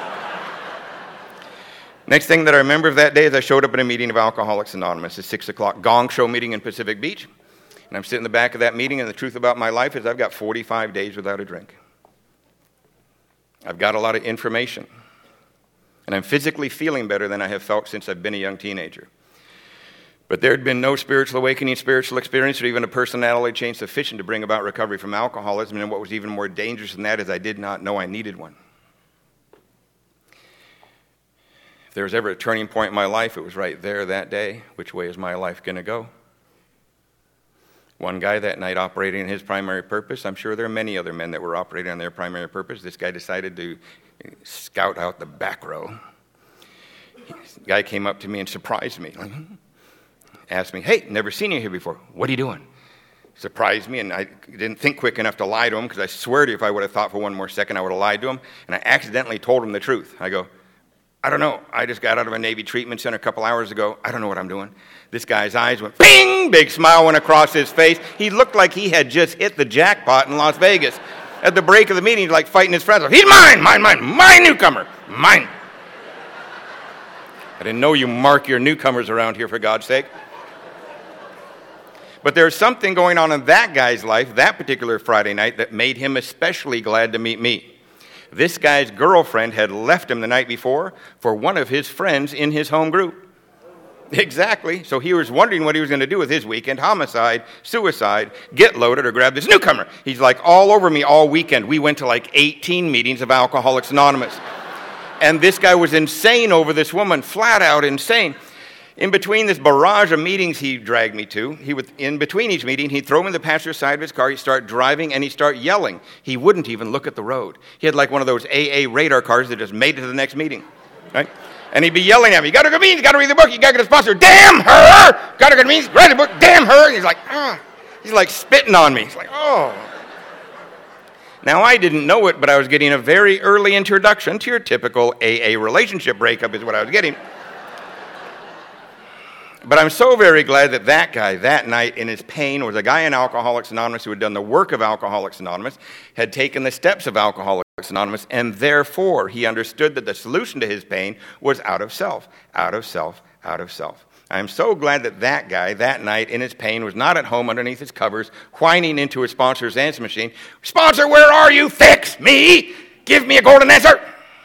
Next thing that I remember of that day is I showed up at a meeting of Alcoholics Anonymous, a six o'clock gong show meeting in Pacific Beach. And I'm sitting in the back of that meeting, and the truth about my life is I've got forty-five days without a drink. I've got a lot of information. And I'm physically feeling better than I have felt since I've been a young teenager. But there had been no spiritual awakening, spiritual experience, or even a personality change sufficient to bring about recovery from alcoholism. And what was even more dangerous than that is I did not know I needed one. If there was ever a turning point in my life, it was right there that day. Which way is my life going to go? One guy that night operating in his primary purpose. I'm sure there are many other men that were operating on their primary purpose. This guy decided to scout out the back row. The guy came up to me and surprised me. Asked me, "Hey, never seen you here before. What are you doing?" Surprised me, and I didn't think quick enough to lie to him, because I swear to you, if I would have thought for one more second, I would have lied to him. And I accidentally told him the truth. I go, "I don't know. I just got out of a Navy treatment center a couple hours ago. I don't know what I'm doing." This guy's eyes went, bing! Big smile went across his face. He looked like he had just hit the jackpot in Las Vegas. At the break of the meeting, he's like fighting his friends. "He's mine, mine, mine, my newcomer, mine." I didn't know you mark your newcomers around here, for God's sake. But there's something going on in that guy's life, that particular Friday night, that made him especially glad to meet me. This guy's girlfriend had left him the night before for one of his friends in his home group. Exactly. So he was wondering what he was going to do with his weekend. Homicide, suicide, get loaded, or grab this newcomer. He's like all over me all weekend. We went to like eighteen meetings of Alcoholics Anonymous. And this guy was insane over this woman, flat out insane. In between this barrage of meetings he dragged me to, he would, in between each meeting, he'd throw me in the passenger side of his car, he'd start driving, and he'd start yelling. He wouldn't even look at the road. He had like one of those A A radar cars that just made it to the next meeting, right? And he'd be yelling at me, "You got to go to meetings, you got to read the book, you got to get a sponsor, damn her! Got to go to meetings, read the book, damn her!" And he's like, ah. He's like spitting on me. He's like, oh. Now, I didn't know it, but I was getting a very early introduction to your typical A A relationship breakup is what I was getting. But I'm so very glad that that guy, that night, in his pain, was a guy in Alcoholics Anonymous who had done the work of Alcoholics Anonymous, had taken the steps of Alcoholics Anonymous, and therefore he understood that the solution to his pain was out of self, out of self, out of self. I'm so glad that that guy, that night, in his pain, was not at home underneath his covers, whining into his sponsor's answer machine, "Sponsor, where are you? Fix me! Give me a golden answer!"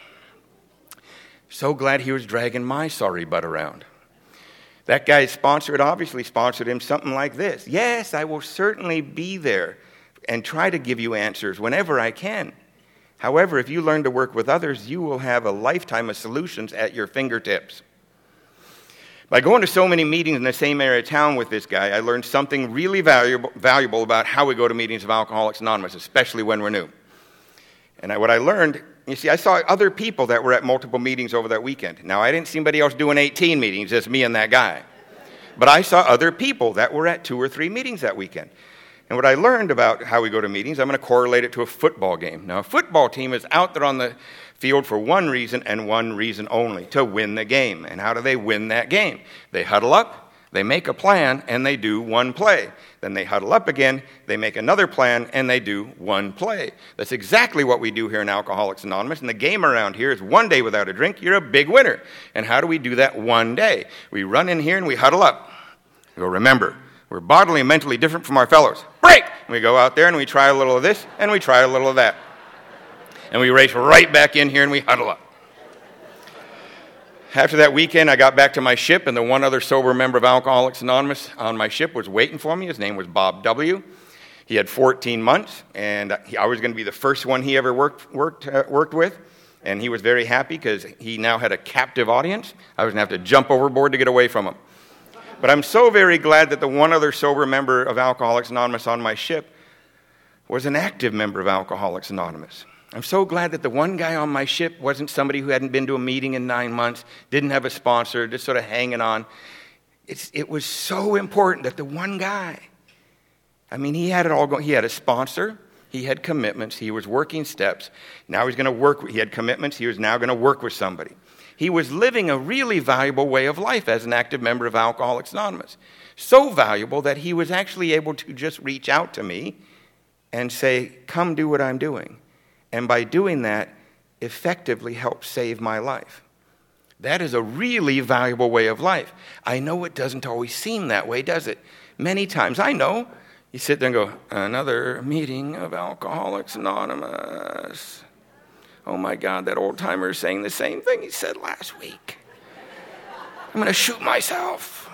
So glad he was dragging my sorry butt around. That guy's sponsor had obviously sponsored him something like this: "Yes, I will certainly be there and try to give you answers whenever I can. However, if you learn to work with others, you will have a lifetime of solutions at your fingertips." By going to so many meetings in the same area of town with this guy, I learned something really valuable, valuable about how we go to meetings of Alcoholics Anonymous, especially when we're new. And I, what I learned, you see, I saw other people that were at multiple meetings over that weekend. Now, I didn't see anybody else doing eighteen meetings, just me and that guy. But I saw other people that were at two or three meetings that weekend. And what I learned about how we go to meetings, I'm going to correlate it to a football game. Now, a football team is out there on the field for one reason and one reason only: to win the game. And how do they win that game? They huddle up, they make a plan, and they do one play. Then they huddle up again, they make another plan, and they do one play. That's exactly what we do here in Alcoholics Anonymous. And the game around here is one day without a drink, you're a big winner. And how do we do that one day? We run in here and we huddle up. We go, remember, we're bodily and mentally different from our fellows. Break! And we go out there and we try a little of this and we try a little of that. And we race right back in here and we huddle up. After that weekend, I got back to my ship, and the one other sober member of Alcoholics Anonymous on my ship was waiting for me. His name was Bob W. He had fourteen months, and he, I was going to be the first one he ever worked worked uh, worked with. And he was very happy because he now had a captive audience. I was going to have to jump overboard to get away from him. But I'm so very glad that the one other sober member of Alcoholics Anonymous on my ship was an active member of Alcoholics Anonymous. I'm so glad that the one guy on my ship wasn't somebody who hadn't been to a meeting in nine months, didn't have a sponsor, just sort of hanging on. It's, it was so important that the one guy, I mean, he had it all going. He had a sponsor, he had commitments, he was working steps. Now he's going to work, he had commitments, he was now going to work with somebody. He was living a really valuable way of life as an active member of Alcoholics Anonymous. So valuable that he was actually able to just reach out to me and say, "Come do what I'm doing." And by doing that, effectively helped save my life. That is a really valuable way of life. I know it doesn't always seem that way, does it? Many times, I know. You sit there and go, "Another meeting of Alcoholics Anonymous. Oh my God, that old timer is saying the same thing he said last week. I'm going to shoot myself."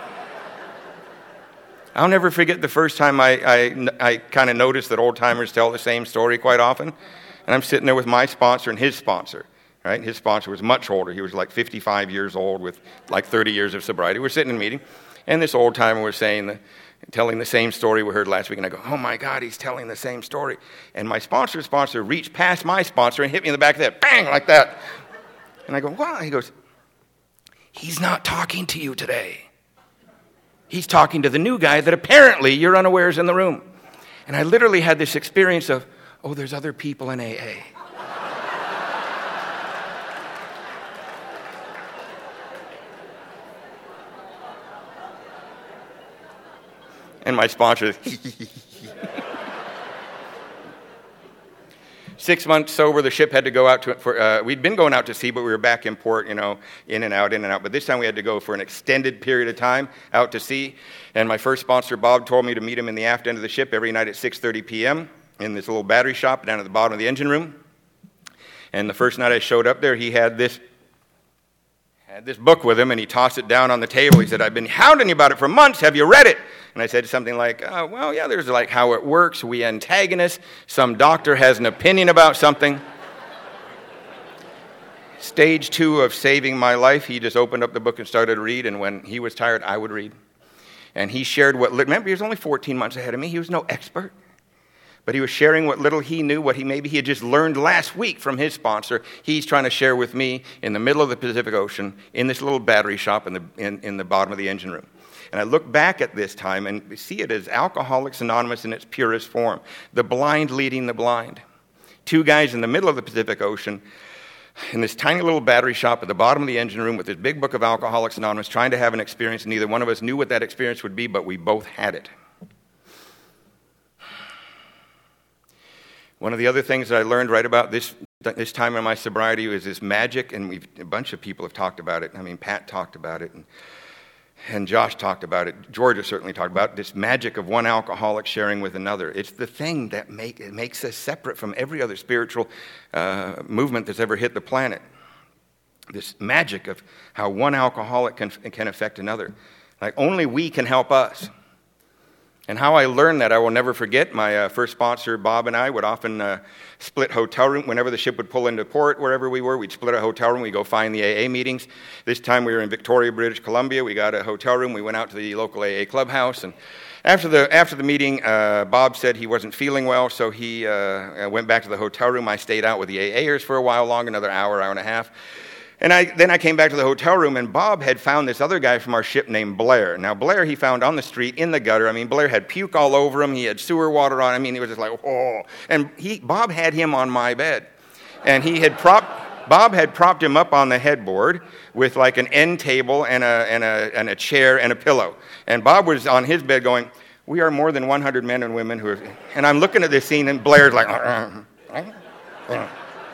I'll never forget the first time I, I, I kind of noticed that old timers tell the same story quite often. And I'm sitting there with my sponsor and his sponsor, right? His sponsor was much older. He was like fifty-five years old with like thirty years of sobriety. We're sitting in a meeting, and this old timer was saying, the, telling the same story we heard last week. And I go, "Oh my God, he's telling the same story." And my sponsor's sponsor reached past my sponsor and hit me in the back of the head, bang, like that. And I go, "Wow." He goes, "He's not talking to you today. He's talking to the new guy that apparently you're unaware is in the room." And I literally had this experience of, oh, there's other people in A A. And my sponsor, six months sober, the ship had to go out to, for, uh, we'd been going out to sea, but we were back in port, you know, in and out, in and out. But this time we had to go for an extended period of time out to sea. And my first sponsor, Bob, told me to meet him in the aft end of the ship every night at six thirty p.m. in this little battery shop down at the bottom of the engine room. And the first night I showed up there, he had this had this book with him, and he tossed it down on the table. He said, "I've been hounding you about it for months. Have you read it?" And I said something like, oh, well, yeah, there's like how it works. We antagonists. Some doctor has an opinion about something. Stage two of saving my life, he just opened up the book and started to read, and when he was tired, I would read. And he shared what, remember, he was only fourteen months ahead of me. He was no expert. But he was sharing what little he knew, what he maybe he had just learned last week from his sponsor. He's trying to share with me in the middle of the Pacific Ocean in this little battery shop in the, in, in the bottom of the engine room. And I look back at this time and see it as Alcoholics Anonymous in its purest form. The blind leading the blind. Two guys in the middle of the Pacific Ocean in this tiny little battery shop at the bottom of the engine room with this big book of Alcoholics Anonymous, trying to have an experience, and neither one of us knew what that experience would be, but we both had it. One of the other things that I learned right about this this time in my sobriety was this magic, and we've, a bunch of people have talked about it. I mean, Pat talked about it, and, and Josh talked about it. Georgia certainly talked about it, this magic of one alcoholic sharing with another. It's the thing that make, it makes us separate from every other spiritual uh, movement that's ever hit the planet. This magic of how one alcoholic can, can affect another. Like, only we can help us. And how I learned that, I will never forget. My uh, first sponsor, Bob, and I would often uh, split hotel room. Whenever the ship would pull into port, wherever we were, we'd split a hotel room. We'd go find the A A meetings. This time we were in Victoria, British Columbia. We got a hotel room. We went out to the local A A clubhouse. And after the after the meeting, uh, Bob said he wasn't feeling well, so he uh, went back to the hotel room. I stayed out with the A A'ers for a while long, another hour, hour and a half. And I, then I came back to the hotel room, and Bob had found this other guy from our ship named Blair. Now, Blair he found on the street in the gutter. I mean, Blair had puke all over him. He had sewer water on him. I mean, he was just like, oh. And he, Bob had him on my bed. And he had propped, Bob had propped him up on the headboard with like an end table and a, and a, and a chair and a pillow. And Bob was on his bed going, we are more than one hundred men and women who are... And I'm looking at this scene, and Blair's like... Uh, uh, uh.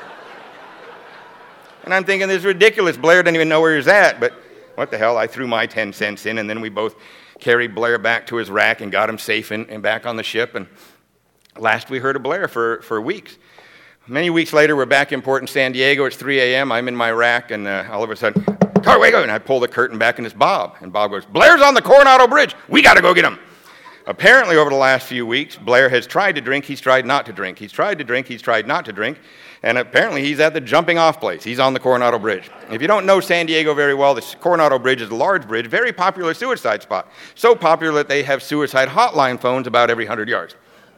And I'm thinking, this is ridiculous. Blair didn't even know where he was at. But what the hell? I threw my ten cents in, and then we both carried Blair back to his rack and got him safe and, and back on the ship. And last we heard of Blair for, for weeks. Many weeks later, we're back in port in San Diego. It's three a.m. I'm in my rack, and uh, all of a sudden, Carwego! And I pull the curtain back, and it's Bob. And Bob goes, Blair's on the Coronado Bridge. We got to go get him. Apparently, over the last few weeks, Blair has tried to drink. He's tried not to drink. He's tried to drink. He's tried not to drink. And apparently he's at the jumping off place. He's on the Coronado Bridge. If you don't know San Diego very well, the Coronado Bridge is a large bridge, very popular suicide spot. So popular that they have suicide hotline phones about every one hundred yards.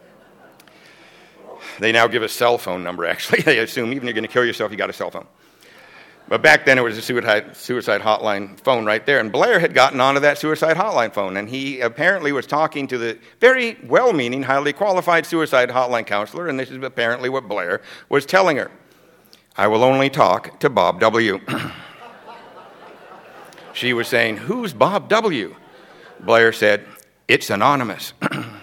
They now give a cell phone number, actually. They assume even if you're going to kill yourself, you got a cell phone. But back then it was a suicide, suicide hotline phone right there. And Blair had gotten onto that suicide hotline phone. And he apparently was talking to the very well-meaning, highly qualified suicide hotline counselor. And this is apparently what Blair was telling her. I will only talk to Bob W. She was saying, who's Bob W? Blair said, it's anonymous.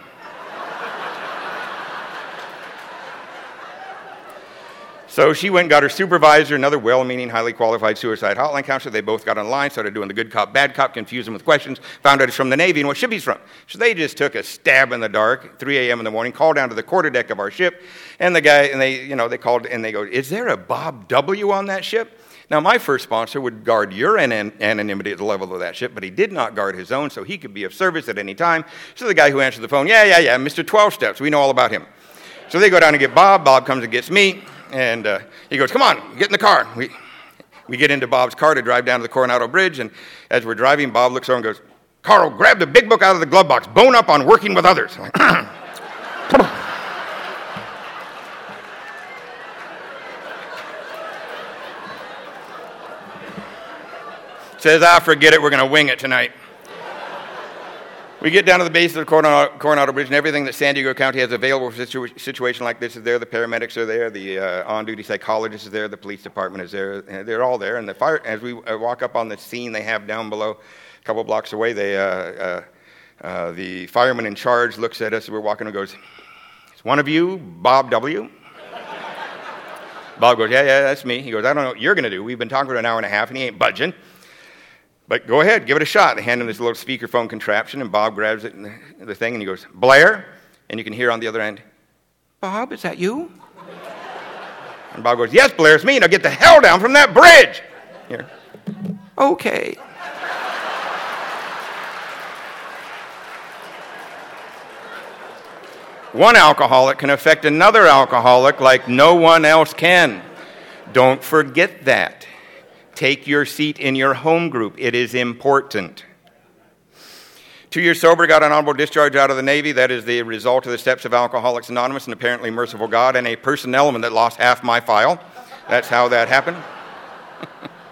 So she went and got her supervisor, another well-meaning, highly qualified suicide hotline counselor. They both got online, started doing the good cop, bad cop, confused them with questions, found out it's from the Navy and what ship he's from. So they just took a stab in the dark, three a.m. in the morning, called down to the quarterdeck of our ship, and the guy, and they, you know, they called, and they go, is there a Bob W. on that ship? Now, my first sponsor would guard your anonymity at the level of that ship, but he did not guard his own, so he could be of service at any time. So the guy who answered the phone, yeah, yeah, yeah, Mister twelve Steps, we know all about him. So they go down and get Bob. Bob comes and gets me. And uh, he goes, come on, get in the car. We we get into Bob's car to drive down to the Coronado Bridge. And as we're driving, Bob looks over and goes, Carl, grab the big book out of the glove box. Bone up on working with others. I'm like, come on. Says, ah, forget it. We're going to wing it tonight. We get down to the base of the Coronado, Coronado Bridge, and everything that San Diego County has available for a situ- situation like this is there. The paramedics are there, the uh, on-duty psychologist is there, the police department is there. They're all there. And the fire, as we uh, walk up on the scene they have down below, a couple blocks away, they, uh, uh, uh, the fireman in charge looks at us as we're walking and goes, is one of you Bob W.? Bob goes, yeah, yeah, that's me. He goes, I don't know what you're going to do. We've been talking for an hour and a half, and he ain't budging. But go ahead, give it a shot. They hand him this little speakerphone contraption, and Bob grabs it and the thing, and he goes, Blair? And you can hear on the other end, Bob, is that you? And Bob goes, yes, Blair, it's me. Now get the hell down from that bridge. Here. Okay. One alcoholic can affect another alcoholic like no one else can. Don't forget that. Take your seat in your home group. It is important. Two years sober, got an honorable discharge out of the Navy. That is the result of the steps of Alcoholics Anonymous and apparently Merciful God and a personnel element that lost half my file. That's how that happened.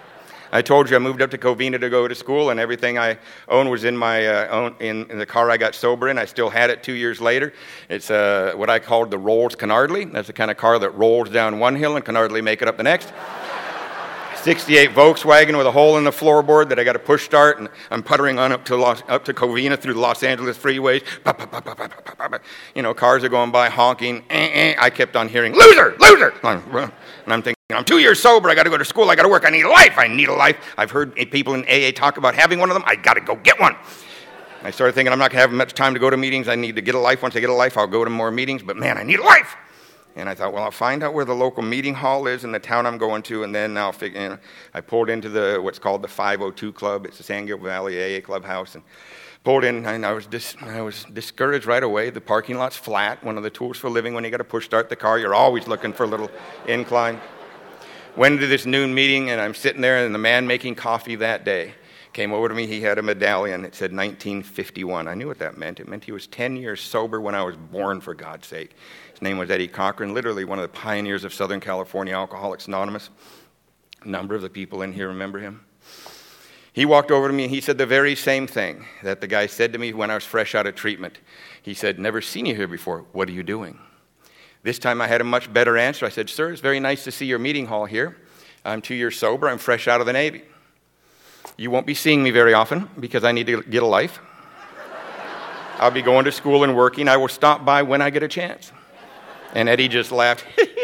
I told you I moved up to Covina to go to school, and everything I owned was in my uh, own in, in the car I got sober in. I still had it two years later. It's uh, what I called the Rolls Canardly. That's the kind of car that rolls down one hill and can hardly make it up the next. sixty-eight Volkswagen with a hole in the floorboard that I got to push start, and I'm puttering on up to Los, up to Covina through the Los Angeles freeways. You know, cars are going by honking. I kept on hearing, loser, loser! And I'm thinking, I'm two years sober. I got to go to school. I got to work. I need a life. I need a life. I've heard people in A A talk about having one of them. I got to go get one. I started thinking, I'm not going to have much time to go to meetings. I need to get a life. Once I get a life, I'll go to more meetings. But man, I need a life. And I thought, well, I'll find out where the local meeting hall is in the town I'm going to, and then I'll figure. You know, I pulled into the what's called the five oh two Club. It's the San Gabriel Valley A A clubhouse, and pulled in. And I was dis- I was discouraged right away. The parking lot's flat. One of the tools for living when you got to push start the car, you're always looking for a little incline. Went into this noon meeting, and I'm sitting there, and the man making coffee that day came over to me. He had a medallion. It said nineteen fifty-one. I knew what that meant. It meant he was ten years sober when I was born, for God's sake. His name was Eddie Cochran, literally one of the pioneers of Southern California Alcoholics Anonymous. A number of the people in here remember him. He walked over to me and he said the very same thing that the guy said to me when I was fresh out of treatment. He said, never seen you here before. What are you doing? This time I had a much better answer. I said, sir, it's very nice to see your meeting hall here. I'm two years sober. I'm fresh out of the Navy. You won't be seeing me very often because I need to get a life. I'll be going to school and working. I will stop by when I get a chance. And Eddie just laughed.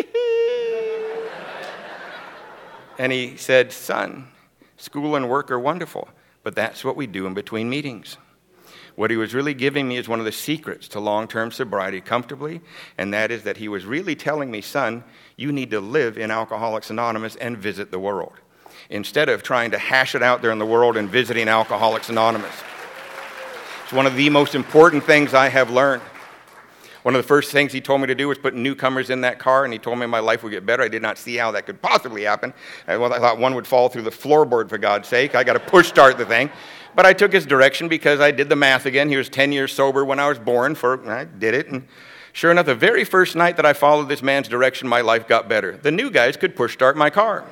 And he said, son, school and work are wonderful, but that's what we do in between meetings. What he was really giving me is one of the secrets to long-term sobriety comfortably, and that is that he was really telling me, son, you need to live in Alcoholics Anonymous and visit the world, instead of trying to hash it out there in the world and visiting Alcoholics Anonymous. It's one of the most important things I have learned. One of the first things he told me to do was put newcomers in that car, and he told me my life would get better. I did not see how that could possibly happen. I, well, I thought one would fall through the floorboard, for God's sake. I got to push start the thing. But I took his direction because I did the math again. He was ten years sober when I was born. For I did it, and sure enough, the very first night that I followed this man's direction, my life got better. The new guys could push start my car.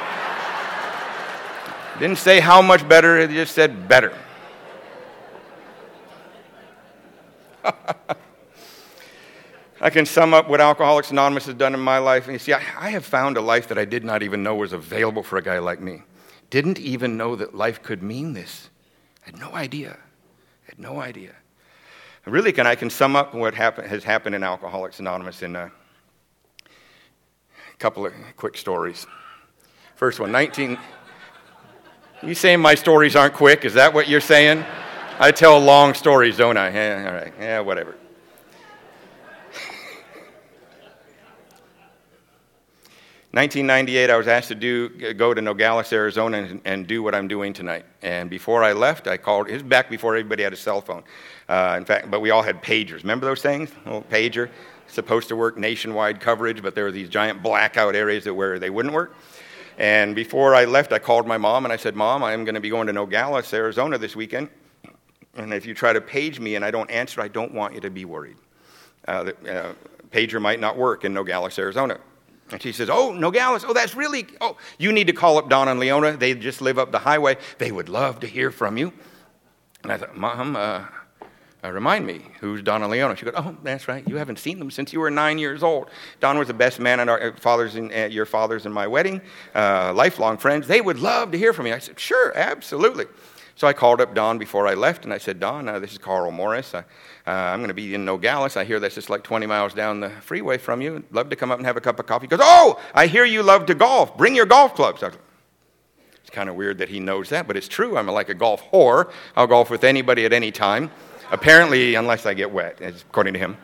Didn't say how much better, it just said better. I can sum up what Alcoholics Anonymous has done in my life. And you see, I, I have found a life that I did not even know was available for a guy like me. Didn't even know that life could mean this. I had no idea. I had no idea. Really, can I can sum up what happen, has happened in Alcoholics Anonymous in a couple of quick stories. First one, nineteen... You saying my stories aren't quick? Is that what you're saying? I tell long stories, don't I? Yeah, all right. Yeah, whatever. nineteen ninety-eight, I was asked to do go to Nogales, Arizona, and, and do what I'm doing tonight. And before I left, I called. It was back before everybody had a cell phone. Uh, in fact, but we all had pagers. Remember those things? A little pager, supposed to work nationwide coverage, but there were these giant blackout areas that where they wouldn't work. And before I left, I called my mom, and I said, Mom, I'm going to be going to Nogales, Arizona this weekend. And if you try to page me and I don't answer, I don't want you to be worried. Uh, the uh, pager might not work in Nogales, Arizona. And she says, oh, Nogales, oh, that's really, oh, you need to call up Don and Leona. They just live up the highway. They would love to hear from you. And I thought, Mom, uh, uh, remind me, who's Don and Leona? She goes, oh, that's right. You haven't seen them since you were nine years old. Don was the best man at our father's and uh, your father's and my wedding, uh, lifelong friends. They would love to hear from you. I said, sure, absolutely. So I called up Don before I left, and I said, Don, uh, this is Carl Morris. I, uh, I'm going to be in Nogales. I hear that's just like twenty miles down the freeway from you. I'd love to come up and have a cup of coffee. He goes, oh, I hear you love to golf. Bring your golf clubs. I was like, it's kind of weird that he knows that, but it's true. I'm like a golf whore. I'll golf with anybody at any time. Apparently, unless I get wet, according to him.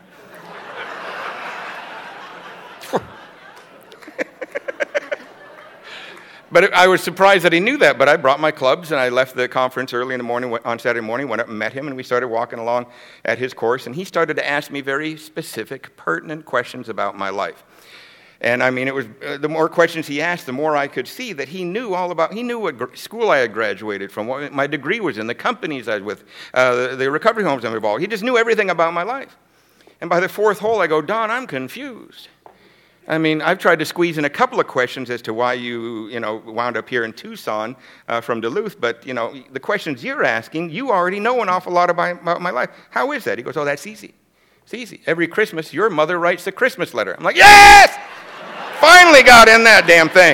But I was surprised that he knew that, but I brought my clubs, and I left the conference early in the morning, on Saturday morning, went up and met him, and we started walking along at his course, and he started to ask me very specific, pertinent questions about my life. And I mean, it was uh, the more questions he asked, the more I could see that he knew all about, he knew what gr- school I had graduated from, what my degree was in, the companies I was with, uh, the, the recovery homes I'm involved. He just knew everything about my life. And by the fourth hole, I go, Don, I'm confused. I mean, I've tried to squeeze in a couple of questions as to why you, you know, wound up here in Tucson uh, from Duluth, but, you know, the questions you're asking, you already know an awful lot about, about my life. How is that? He goes, oh, that's easy. It's easy. Every Christmas, your mother writes the Christmas letter. I'm like, yes! Finally got in that damn thing.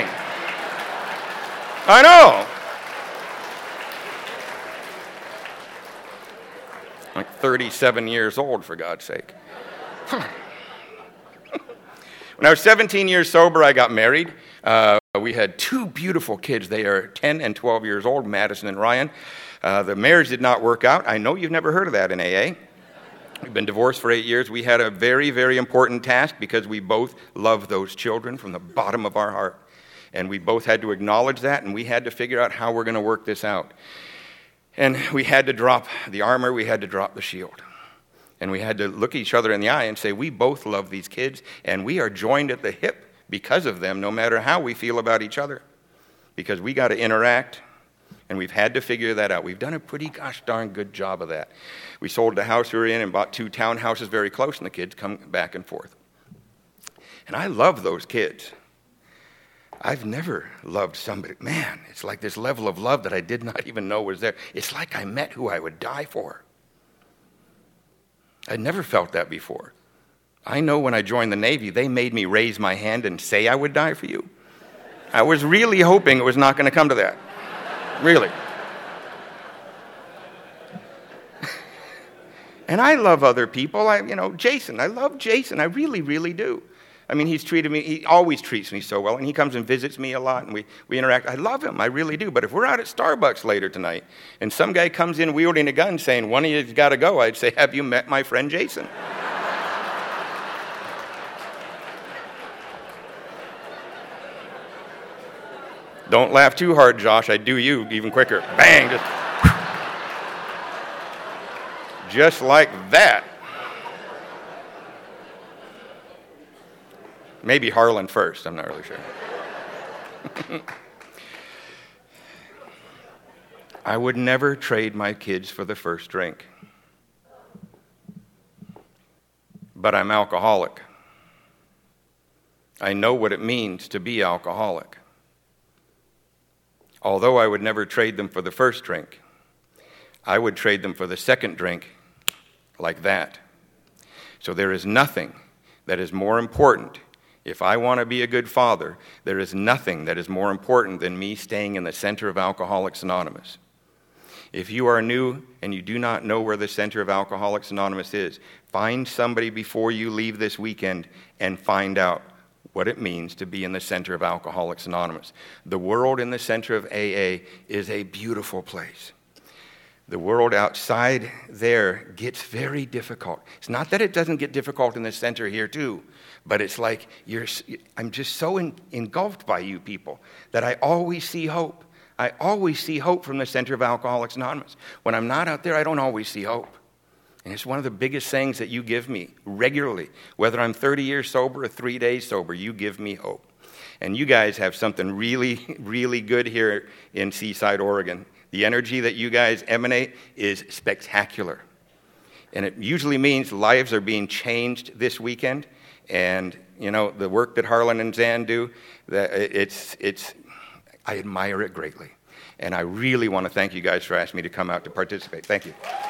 I know. Like thirty-seven years old, for God's sake. When I was seventeen years sober, I got married. Uh, we had two beautiful kids. They are ten and twelve years old, Madison and Ryan. Uh, the marriage did not work out. I know you've never heard of that in A A. We've been divorced for eight years. We had a very, very important task because we both love those children from the bottom of our heart. And we both had to acknowledge that, and we had to figure out how we're going to work this out. And we had to drop the armor. We had to drop the shield. And we had to look each other in the eye and say, we both love these kids, and we are joined at the hip because of them, no matter how we feel about each other. Because we got to interact, and we've had to figure that out. We've done a pretty gosh darn good job of that. We sold the house we were in and bought two townhouses very close, and the kids come back and forth. And I love those kids. I've never loved somebody. Man, it's like this level of love that I did not even know was there. It's like I met who I would die for. I'd never felt that before. I know when I joined the Navy, they made me raise my hand and say I would die for you. I was really hoping it was not going to come to that. Really. And I love other people. I, you know, Jason. I love Jason. I really, really do. I mean, he's treated me, he always treats me so well, and he comes and visits me a lot, and we, we interact. I love him, I really do. But if we're out at Starbucks later tonight, and some guy comes in wielding a gun saying, one of you's got to go, I'd say, have you met my friend Jason? Don't laugh too hard, Josh. I'd do you even quicker. Bang! Just, just like that. Maybe Harlan first, I'm not really sure. I would never trade my kids for the first drink. But I'm alcoholic. I know what it means to be alcoholic. Although I would never trade them for the first drink, I would trade them for the second drink like that. So there is nothing that is more important. If I want to be a good father, there is nothing that is more important than me staying in the center of Alcoholics Anonymous. If you are new and you do not know where the center of Alcoholics Anonymous is, find somebody before you leave this weekend and find out what it means to be in the center of Alcoholics Anonymous. The world in the center of A A is a beautiful place. The world outside there gets very difficult. It's not that it doesn't get difficult in the center here too, but it's like you're. I'm just so in, engulfed by you people that I always see hope. I always see hope from the center of Alcoholics Anonymous. When I'm not out there, I don't always see hope. And it's one of the biggest things that you give me regularly. Whether I'm thirty years sober or three days sober, you give me hope. And you guys have something really, really good here in Seaside, Oregon. The energy that you guys emanate is spectacular. And it usually means lives are being changed this weekend. And, you know, the work that Harlan and Zan do, that it's, it's, I admire it greatly. And I really want to thank you guys for asking me to come out to participate. Thank you.